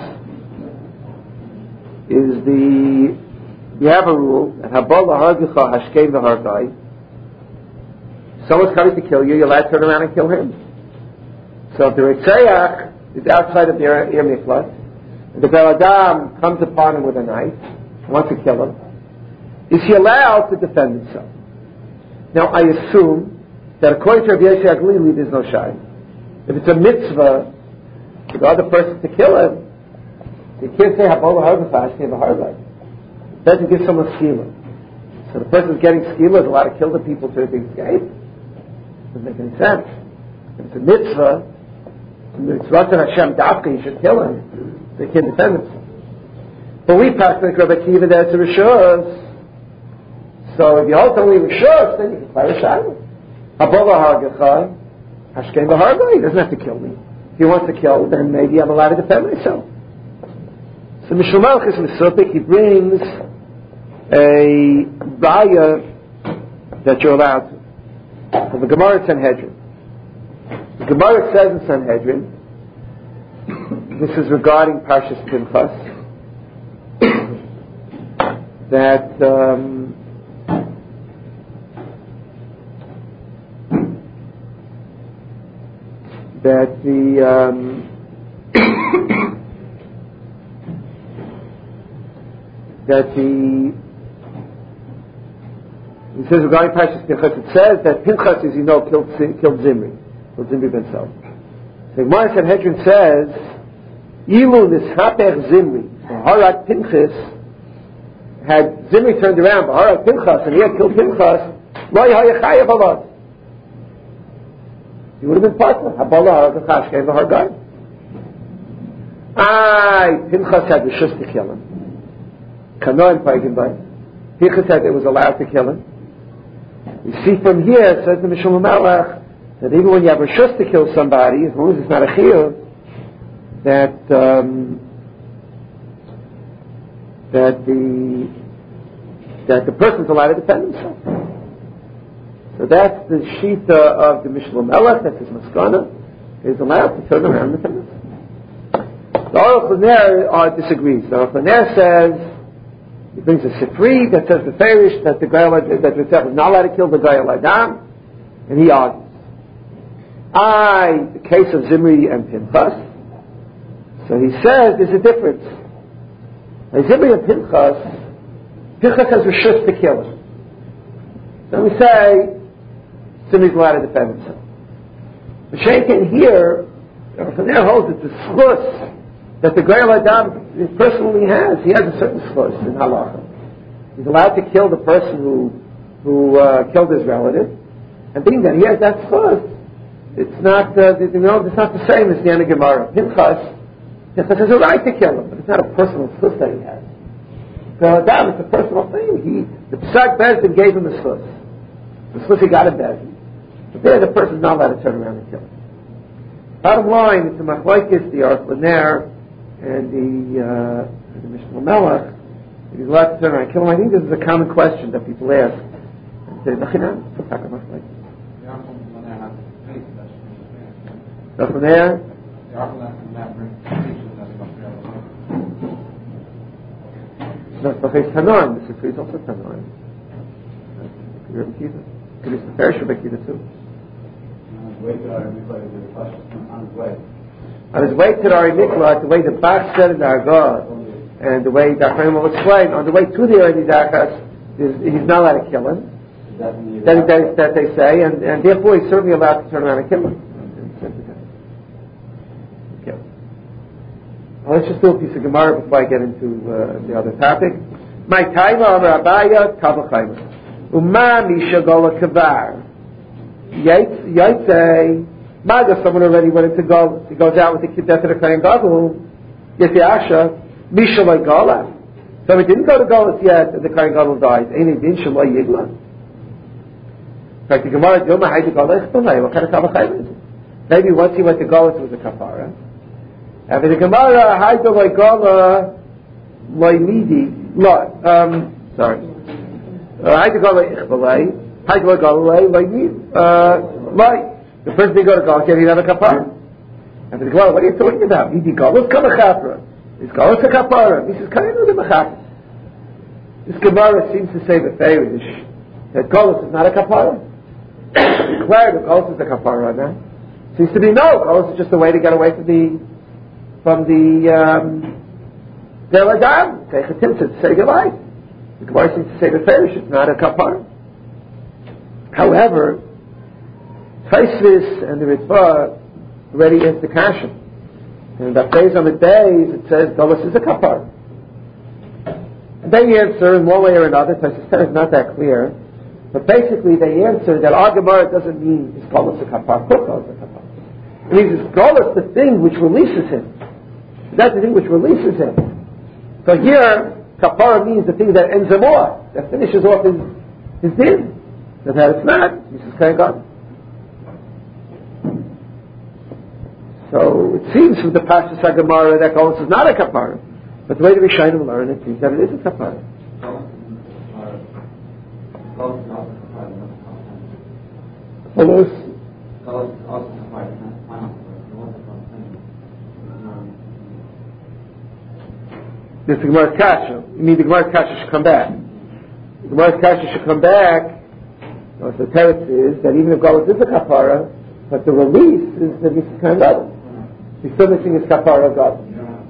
is the you have a rule that Habal Lahargicha Hashkein V'Hargai. Someone's coming to kill you, you're allowed to turn around and kill him. So if the Ritzayach is outside of the Ir Miklat, and the Goyal Adam comes upon him with a knife, wants to kill him, is he allowed to defend himself? Now I assume that according to Rabbi Yossi Aglili, there's no shy. If it's a mitzvah for the other person to kill him, you can't say Habal Ha'argafash came a hard life. It doesn't give someone skila. So the person who's getting skila is allowed to kill the people to escape. Doesn't make any sense. If it's a mitzvah, mitzvah to Hashem Dafka, you should kill him. They can't defend themselves. But we pass like Rabbi Akiva that it's a rishus. So if you hold only rishus, then you can play Rishayim. Habal Ha'argafash, Hashkein V'Hargai, he doesn't have to kill me. If he wants to kill, then maybe I'm allowed to defend myself. So Mishul Malchus Mesupik, he brings a raya that you're allowed to. So the Gemara Sanhedrin. The Gemara says in Sanhedrin, this is regarding Parshas Pinchas, that um, that the um, that the it says regarding Parshas Pinchas, it says that Pinchas, as you know, killed killed Zimri, killed Zimri ben Saul. The Gemara Sanhedrin says, "Ilu nishaper Zimri, Harat Pinchas, had Zimri turned around, Harat Pinchas, and he had killed Pinchas, lo yachayav alad. He would have been partner. Habala Ha'argafash gave the Hargai. Aye, Pinchas had the shus to kill him. Kanoim Paigin by. Pinchas said it was allowed to kill him. You see from here, says the Mishul Malach, that even when you have a shus to kill somebody, as long as it's not a chiyuv, that um, that the that the person's allowed to defend himself. So that's the shita of the Mishul Malach. That's his maskana. He's allowed to turn around and defend himself. The Aruch LaNer uh, disagrees. The Aruch LaNer says He brings a Sifri that says the Farish that the Goyal that Ritzeach is not allowed to kill the Goyal Adam, and he argues. I, the case of Zimri and Pinchas, so he says there's a difference. By Zimri and Pinchas, Pinchas has reshus to kill him. So we say Zimri's allowed to defend himself. But Shaitan here, from there holds it's a schus that the Goyal Adam personally has. He has a certain schus in halacha. He's allowed to kill the person who who uh, killed his relative, and being that he has that schus, it's not uh, you know it's not the same as the end of Gemara. Pinchas, Pinchas has a right to kill him, but it's not a personal schus that he has. Goyal Adam, it's a personal thing. He the Pesach Bezdin gave him the schus. The schus he got in Bezdin. But there, the person's not allowed to turn around and kill him. Bottom line, it's a machlokes, the Aruch LaNer, and the, uh, the Mishnah Melech. If he's allowed to turn around and kill him, I think this is a common question that people ask. And say, Nachinam, it's a taka machlokes. The Aruch LaNer has a case that's Aruch LaNer? The Aruch LaNer brings cases that's not B'chais Tanoim. The Sifri is also Tanoim. Could be the Farish Rebbe Kiva too. On his way. On his way to the Ari Miklat, the way the Bach said in the Agad, and the way Dr. will explain, on the way to the Ari Dachas, he's not allowed to kill him. That, that, that they say, and, and therefore he's certainly allowed to turn around and kill him. Okay. Well, let's just do a piece of Gemara before I get into uh, the other topic. My Taima Amar Abaya Kavachayim Uma Misha Gola Kavar. Yaitse, Maga, someone already went into go. He goes out with the kid to the Kohen Gadol. Yeti Asha, Misha Loi Gola. So he didn't go to Golas yet, and the Kohen Gadol died. Ain't it Din Shaloi Yigla? In fact, the Gemara Dilma Haydi Gola Echtonai. What kind of Kavachayim is it? Maybe once he went to Golas, it was a Kapara. After the Gemara Haydi Loi Gola Loi Midi. Loi. Um, sorry. Haydi Gola Echtonai. Haydi Loi Gola Loi Midi. Uh, like, the first thing you go to Golas, you have a kapara. And the Gemara, what are you talking about? Idi Golas Kamachapra. Is Golas a kapara? He says, can you know the Machapra? This Gemara seems to say the Farish that Golas is not a kapara. Declared that Golas is a kapara now. Seems to be no. Golas is just a way to get away from the from the um Del Adam. Say Chatimtzit, say goodbye. The Gemara seems to say the Farish is not a kapara. However, Taisvis and the Ritva already answered the kasha. And that phrase on the days it says Golas is a kapar. And they answer in one way or another. Taisvis is not that clear, but basically they answer that our Gemara doesn't mean is Golas a kapar. Golas a kapar. It means is Golas the thing which releases him. That's the thing which releases him. So here kapara means the thing that ends him off, that finishes off his his din. That it's not. This is kind of God. So it seems from the Pashas HaGemara that Golas is not a kapara, but the way the Rishonim learn it seems that it is a kapara. Golas. This is the Gemara's kasha. You mean the Gemara's kasha should come back? The Gemara's kasha should come back. Well, so the teretz is that even if Golas is a kapara, but the release is the Mitzvah Kohen Gadol. He's still missing his kapara of God.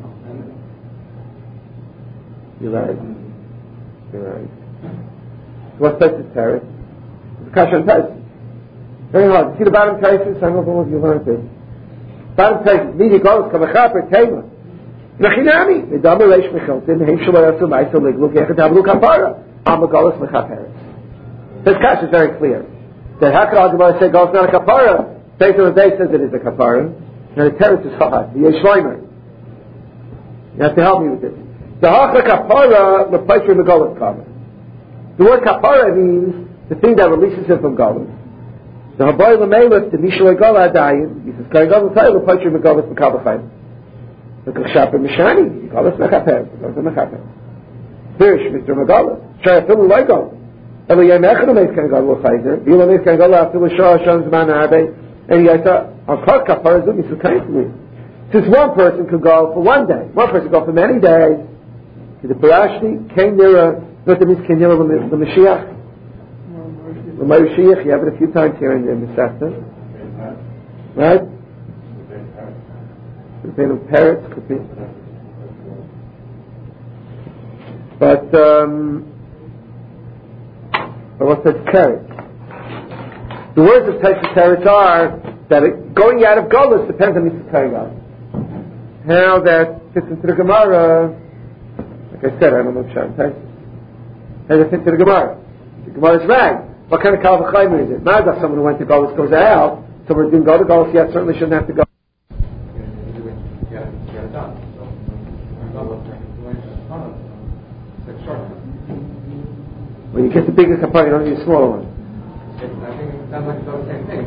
You're right. You're right. So what's this teretz? It's a kasha and teretz. Very hard. You see the bottom teretz? I don't know if you learned it. Bottom teretz. Midi Golas kamachaper tema. Nachinami. Medama reish mecheltin. Heim shaloi asu ma'isa liglu kechet havlu kapara. Ama Golas mechaperes. This kasha is very clear. That how could our Gemara say Golas not a kapara? Based on the day says it is a kapara. And the teretz is hard. The Yeshleimer. You have to help me with this. The hacha kapara l'paicher megolas kama. The word kapara means the thing that releases him from Golas. The haboy l'meilus the mishalei gola adayin. He says Kohen Gadol say l'paicher megolas mekabachayim. The kashaper mishani Golas mechaper. Golas mechaper. Pirish Mister Megolas. Shayafilu loy Elo yem echad omeis Kohen Gadol l'chayzer. V'ilo omeis Kohen Gadol after l'shah shan zman ha'arbei. And yata on kol kapara zumi sukayin. Since one person could go for one day, one person could go for many days, The Parashni, Ken Nira, what that means, Ken Nira the Mashiach. The Mashiach, you have it a few times here in the Masechta. Right? Could be a parrot, could be. But, um, but what's that carrot? The words of Taisha Teretz are that it, going out of Golus depends on Mitzvah Kaigal. How that fits into the Gemara, like I said, I don't know Pshat Taisha. How does it fit into the Gemara? The Gemara is right. What kind of Kal V'chaymer is it? Not that someone who went to Golus goes out, someone who didn't go to Golus yet certainly shouldn't have to go. When you get the bigger kapara, you don't need a smaller one. I think it sounds like it's all the same thing.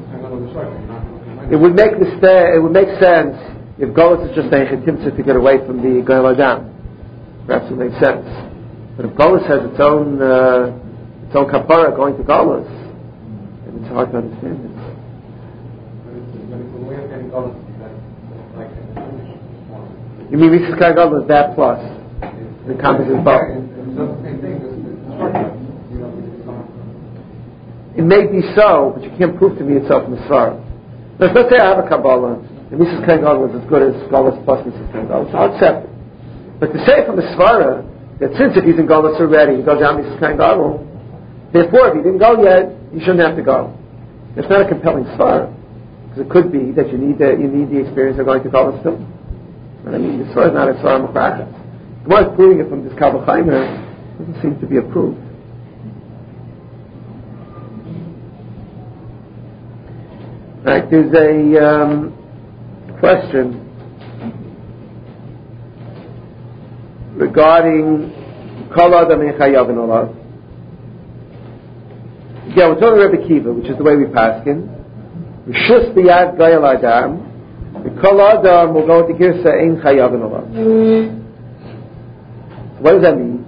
It would make mistake, it would make sense if Golus is just a chetimtza to get away from the Goel Adam. Perhaps it would make sense. But if Golus has its own uh, its own kapara going to Golus, then it's hard to understand it. You mean Mitzvah Kai Golus is that plus? The encompasses both. It may be so, but you can't prove to me itself from the Svara. Now, let's say I have a Kabbalah, and Mitzvah Kai Golus is as good as Golus plus Mitzvah Kai Golus. I'll accept it. But to say from the Svara that since if he's in Golus already, he goes down Mitzvah Kai Golus, therefore if he didn't go yet, he shouldn't have to go. It's not a compelling Svara. Because it could be that you need the, you need the experience of going to Golus too. And I mean, the Svara is not a Svara Mechrachas. Gemara is proving it from this Kal V'chaymer, doesn't seem to be approved. Right, there's a um, question regarding Kol Adam Ein Chayav in Olav. Yeah, we're talking about Rebbe Kiva, which is the way we paskin. Rishus b'yad Goel Adam, the Kol Adam will go to Girsa Ein Chayav in Olav. What does that mean?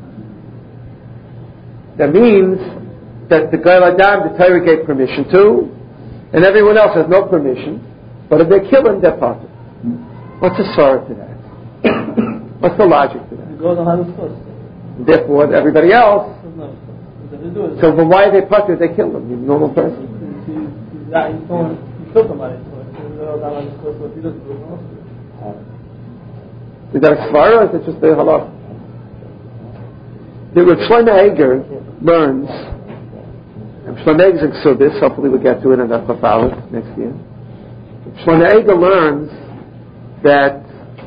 That means that the Goel Adam, the Torah gave permission to, and everyone else has no permission, but if they kill him, they're part of it. What's the sorrow to that? What's the logic to that? Therefore, everybody else. So, but why are they part of it? They kill them. He's a normal person. Is that a svara or is it just the halach? The Rav Shlomo Eiger learns. Shlomo Eiger is in Ksubis, hopefully we'll get to it in the Chafalot next year. Shlomo Eiger learns that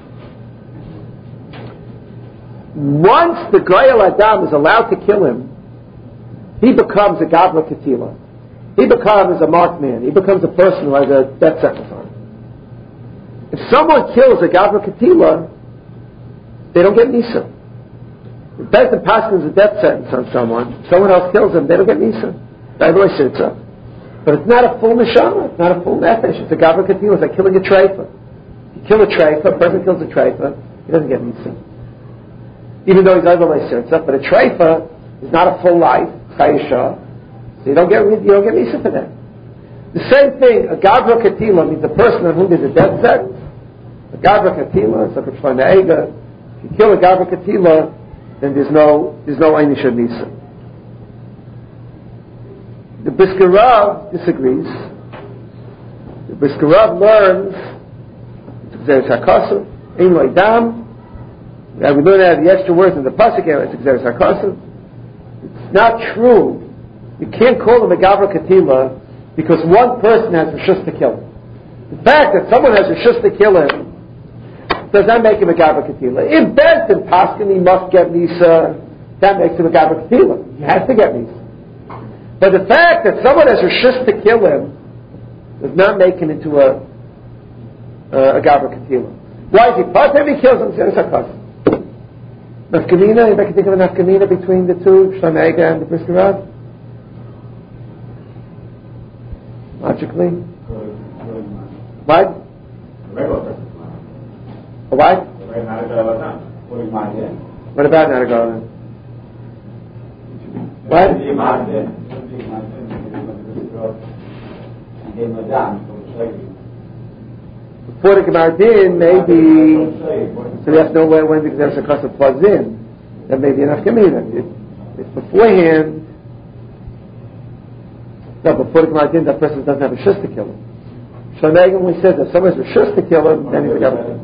once the Goel Adam is allowed to kill him, he becomes a Gavla Ketila. He becomes a marked man. He becomes a person who has a death sentence on him. If someone kills a Gavla Ketila, they don't get Nisa. If Bezdin passes a death sentence on someone, someone else kills him, they don't get Nisa. But it's not a full neshama, it's not a full nefesh, it's a gavra katila, it's like killing a treifa. You kill a treifa, a person kills a treifa, he doesn't get nisa. Even though he's over by sirtza, but a treifa is not a full life, chayisha, so you don't get you don't get nisa for that. The same thing, a gavra katila means a person on whom there's a death sentence. A gavra katila, it's like a Shlomo Eiger. If you kill a gavra katila, then there's no there's no einisha nisa. The Brisker Rav disagrees. The Brisker Rav learns it's Xeris HaKasav, Ein Lo Dam. And we learn out the extra words in the pasuk here. It's Xeris HaKasav. It's not true. You can't call him a Gavra Katila because one person has reshus to kill him. The fact that someone has reshus to kill him does not make him a Gavra Katila. If Bezdin paskin he must get Nisa, that makes him a Gavra Katila. He has to get Nisa. But the fact that someone has reshus to kill him does not make him into a uh, a Gavra Katila. Why is he part if he kills him? It's a custom. Nafkamina, if I can think of a nafkamina between the two, Shlomo Eiger and the Brisker Rav? Logically? What? A what? What about not a garland? What? Before the Gemara Din, maybe, so we have to know when, when the Gzeres HaKasa plugs in. That may be enough Kamina. If, if beforehand, no, before the Gemara Din, that person doesn't have a shus to kill him. Shlomo when we said that someone has a shus to kill him, then he's a Gavra.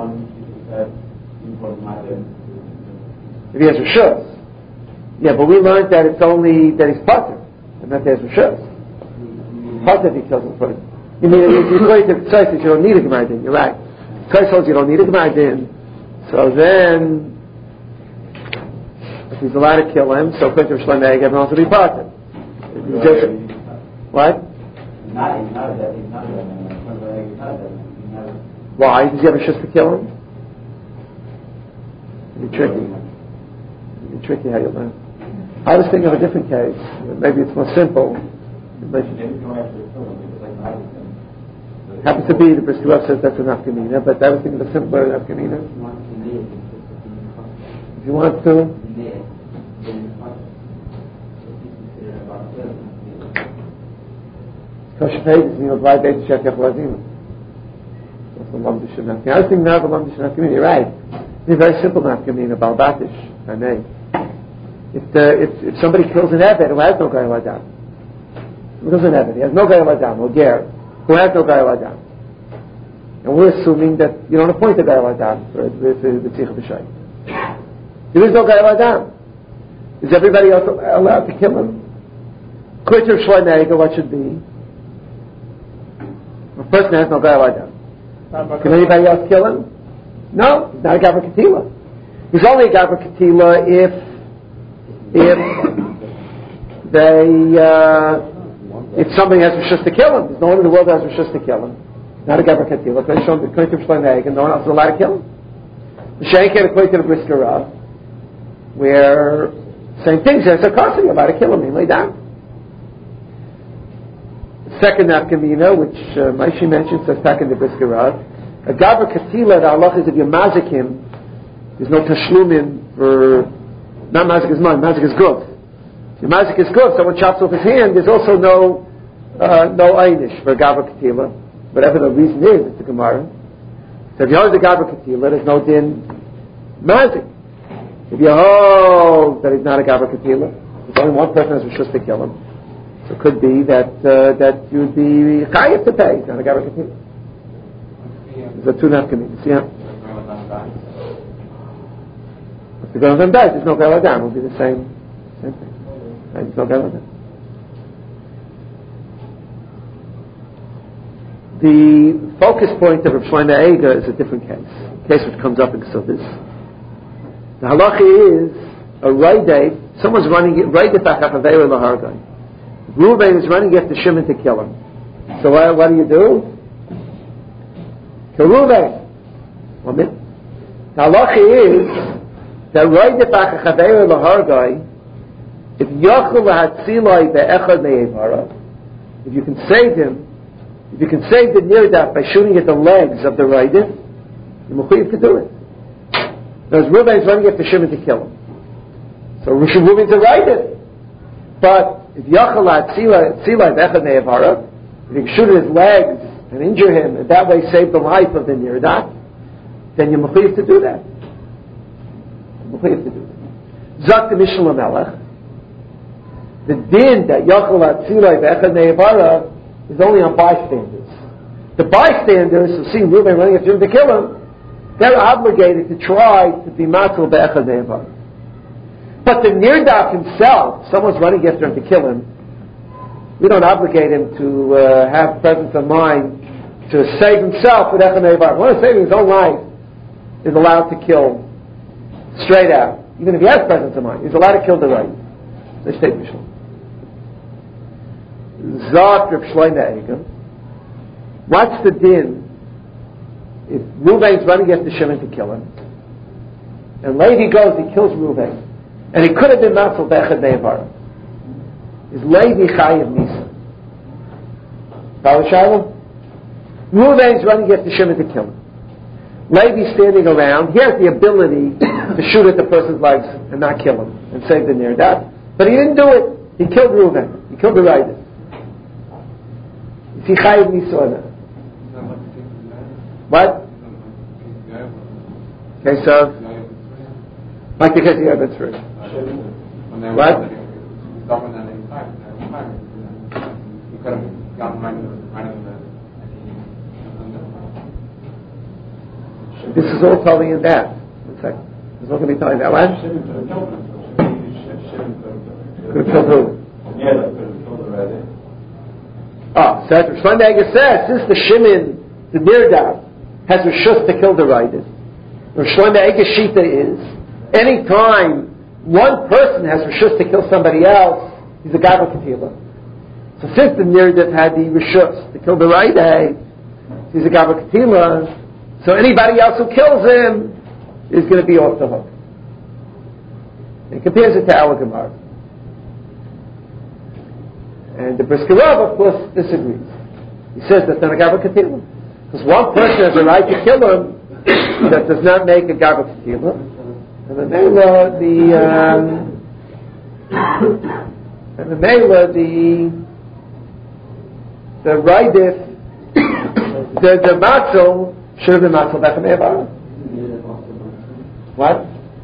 If he has a shus. Yeah, but we learned that it's only that he's pater, and not that he has a shus. Pater if he kills him first. You mean, if you're going to Tzais, you don't need a Gemara Din, you're right. Tzais holds you don't need a Gemara Din. So then, if he's allowed to kill him, so according to Shlomo Eiger, everyone else will be pater. What? Why? Does he have a shus to kill him? It'd be tricky. It'd be tricky how you learn. I was thinking of a different case. Maybe it's more simple. It happens to be the Brisker Rav says that's an Afkamina, but I was thinking of a simpler Afkamina. If you want to. Koshpei is mean of live base Shek Yachlazim. That's the Lam Dishon Afkamina. I was thinking now of a Lam Dishon Afkamina. You're right. It's a very simple Afkamina, Balbatish, if I may. If, the, if, if somebody kills an Eved who has no Gayel Adam, who kills an Eved, he has no Gayel Adam, or Ger, who has no Gayel Adam. And we're assuming that you don't appoint a Gayel Adam for the Tzich B'Shai. There is no Gayel Adam. Is everybody else allowed to kill him? According to Shlomo Eiger, what should be? A person has no Gayel Adam. Can anybody else kill him? No, he's not a Gavra Ketila. He's only a Gavra Ketila if if they uh, if somebody has a shus to kill him. There's no one in the world that has a shus to kill him. Not a Gavra Ketila. According to Shlomo Eiger, no one else is allowed to kill him. The Shenken, according to the Brisker Rav, where same thing says a cost you're allowed to kill him. He lay down. The second Nafkamina, which uh, Maishi mentioned, says back in the Brisker Rav, a Gavra Ketila, the halach is if you mazik him, there's no tashlumin for, not mazik is mine, mazik is good. If your mazik is good, someone chops off his hand, there's also no, uh, no einish for a Gavra Ketila, whatever the reason is, it's the Gemara. So if you hold the Gavra Ketila, there's no din mazik. If you hold that he's not a Gavra Ketila, if only one person has a shus to kill him, so it could be that, uh, that you'd be chayav to pay, he's not a Gavra Ketila. There's a two nafkaminas, yeah. If the girl then dies, there's no Gayel Adam. It will be the same, same thing. Right? There's no Gayel Adam. The focus point of Rav Shlomo Eiger is a different case. A case which comes up in Ksubis. The halacha is a Raidei, someone's running Raidei Fachachavei Lahargai. Reuven is running after Shimon to kill him. So what, what do you do? Kill Reuven. One minute. The halacha is that Raidei Fachachavei Lahargai, if Yochel Lahatzilai Be'echad Me'evara, if you can save him, if you can save the Nirdaf by shooting at the legs of the Raidei, you're mechuyev to do it. Because Reuven is running after Shimon to kill him. So Reuven's a Raidei. But if Yachal Tzila Echad Me'evara, if you can shoot at his legs and injure him, and that way save the life of the Nirdat, then you're mechuyev to do that. You're mechuyev to do that. Zak the Mishnah Melech, the din that Yachal Tzila Echad Me'evara is only on bystanders. The bystanders who see Reuven running after him to kill him, they're obligated to try to be matzil be'echad me'evar. But the Nirdaf himself, someone's running after him to kill him, we don't obligate him to uh, have presence of mind to save himself with echad me'evar. One saving his own life is allowed to kill straight out. Even if he has presence of mind, he's allowed to kill the right. Let's take Mishnah. Zak Rav Shlomo Eiger. What's the din if Reuven's running after Shimon to kill him, and Levi goes, he kills Reuven, and he could have been matzil be'echad me'evara? Is Levi chayiv misa? Follow Shiloh? Reuven's running after Shimon to kill him. Levi's standing around. He has the ability to shoot at the person's legs and not kill him and save the Nirdat, but he didn't do it. He killed Reuven. He killed the Raidei. Is he chayiv misa or not? What? Case of? Like the case of Eretz fruit. What? This is all telling you that. One second. There's not going to be telling that one. Could have killed who? Yeah, that could have killed already. Oh, so Shlomo Eiger says, since the Shimon, the Nirdav, has Rishus to kill the Raidis, or Shlomo Eiger's Shita is, any time one person has Rishus to kill somebody else, he's a Gabel Ketila. So since the Nirdav had the Rishus to kill the Raidis, he's a Gabel Ketila, so anybody else who kills him is going to be off the hook. He compares it to our Gemara. And the Brisker Rav, of course, disagrees. He says that's not a Gabel Ketila. Because one person has a right to kill him, that does not make a Gabel Ketila. And the Mela, the, um, and the Mela, the, the Raidif, the, the Matzel, should have been Matzel Bechem Evar. What?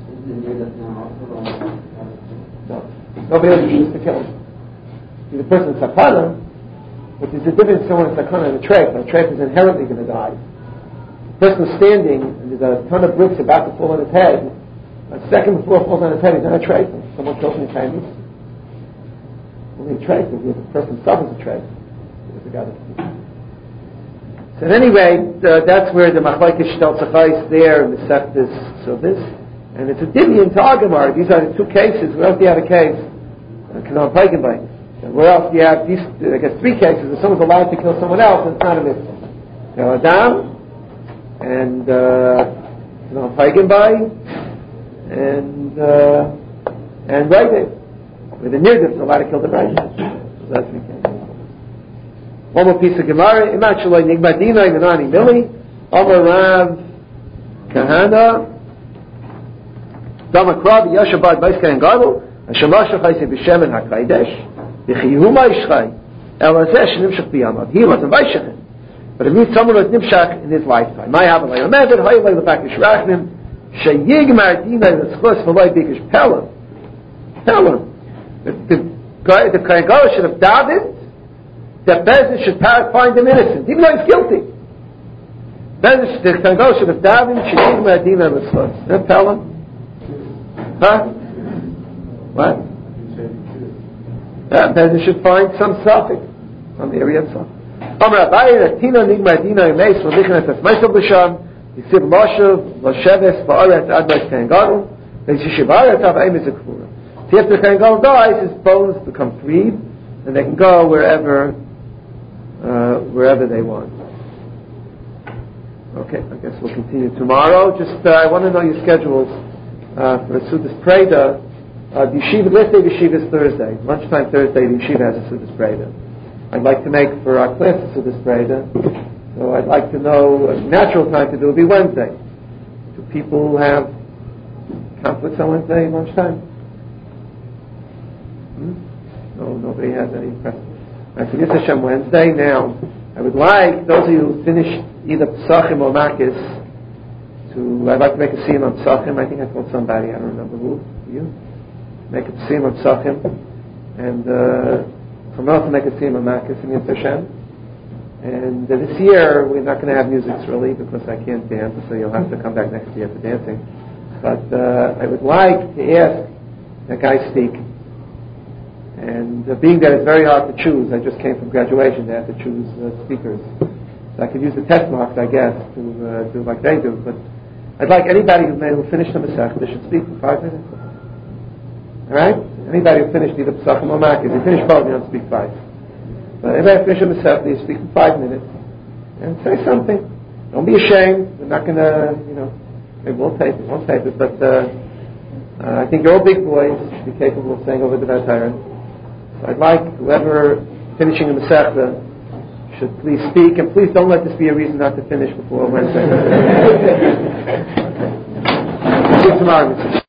No. Nobody else chooses to kill him. He's a person in Sakana, but there's a difference between someone in Sakana and a Treif. A Treif is inherently going to die. The person is standing, and there's a ton of bricks about to fall on his head. A second before it falls on his head, he's not a Treif. Someone kills him in Chinese. Only a Treif, if the person suffers a Treif. So at any rate, uh, that's where the Machlokes Shtel Tzachais there in the Seftis, so this, and it's a Divian to Agamar. These are the two cases. Where else do you have a case? Kanon Peigenbein. Where else do you have these? I guess three cases. If someone's allowed to kill someone else, it's not a mitzvah. You know, Adam and Kanon Peigenbein and uh, and Raidif. With the Nirdav, allowed to kill the Raidif. So that's three cases. One more piece of Gemara. Imat Shaloi Nigma Dina Imanani Mili Amar Rav Kahana Dama Krav Yashabad Baiska and Gadol Hashamasha Chaisi B'Shem and HaKaidesh B'Chiyuma Yishchai Elazeh Shenimshach B'Yamav. He wasn't Vaishachin, but it means someone who was Nimshach in his lifetime. My Avalei Omedet Haylei Lefakish Rachnim Sheyigmar Dina Yitzchus V'Loi Bikish Pelam Pelam. The the Kohen Gadol should have davened that Bezin should find him innocent, even though he's guilty. Bezin should, the Kohen Gadol should have davened Sheyigmar Dina Yitzchus. Did tell him? Huh? What? Yeah, Bezin should find some suffix, some area of suffix. Amar Abaye, Tina Nigmar Dina Yimeis V'Lichon Et Asmaisov L'Sham Yisiv Moshev L'Sheves V'Aret Adbais Kohen Gadol V'Yishiv Aret Avayim Ezekfura. See, if the Kohen Gadol dies, his bones become freed, and they can go wherever, uh, wherever they want. Okay, I guess we'll continue tomorrow. Just, uh, I want to know your schedules uh, for Sudas Preda. Uh, the yeshiva, let's say the yeshiva is Thursday. Lunchtime Thursday, the yeshiva has a Sudas Preda. I'd like to make for our class a Sudas Preda. So I'd like to know a natural time to do will be Wednesday. Do people have conflicts on Wednesday lunchtime? Hmm? No, nobody has any preference. I forget Hashem Wednesday. Now, I would like those of you who finished either Pesachim or Makis to, I'd like to make a siyum on Pesachim. I think I told somebody, I don't remember who, you? Make a siyum on Pesachim. And uh, from now to make a siyum on Makis in Yom Hashem. And uh, this year, we're not going to have music really because I can't dance, so you'll have to come back next year for dancing. But uh, I would like to ask that guy speak. And uh, being that it's very hard to choose, I just came from graduation, they had to choose uh, speakers. So I could use the test marks, I guess, to uh, do like they do. But I'd like anybody who, may, who finished the Masech, they should speak for five minutes. All right? Anybody who finished either Pesachim or Makis, if you finish both, you don't speak twice. But anybody who finished the Masech, you speak for five minutes and say something. Don't be ashamed. We're not going to, you know, maybe we'll tape it, won't tape it, but uh, uh, I think you're all big boys. You should be capable of saying over the Vatayran. I'd like whoever finishing the Masechta should please speak, and please don't let this be a reason not to finish before Wednesday. See you tomorrow.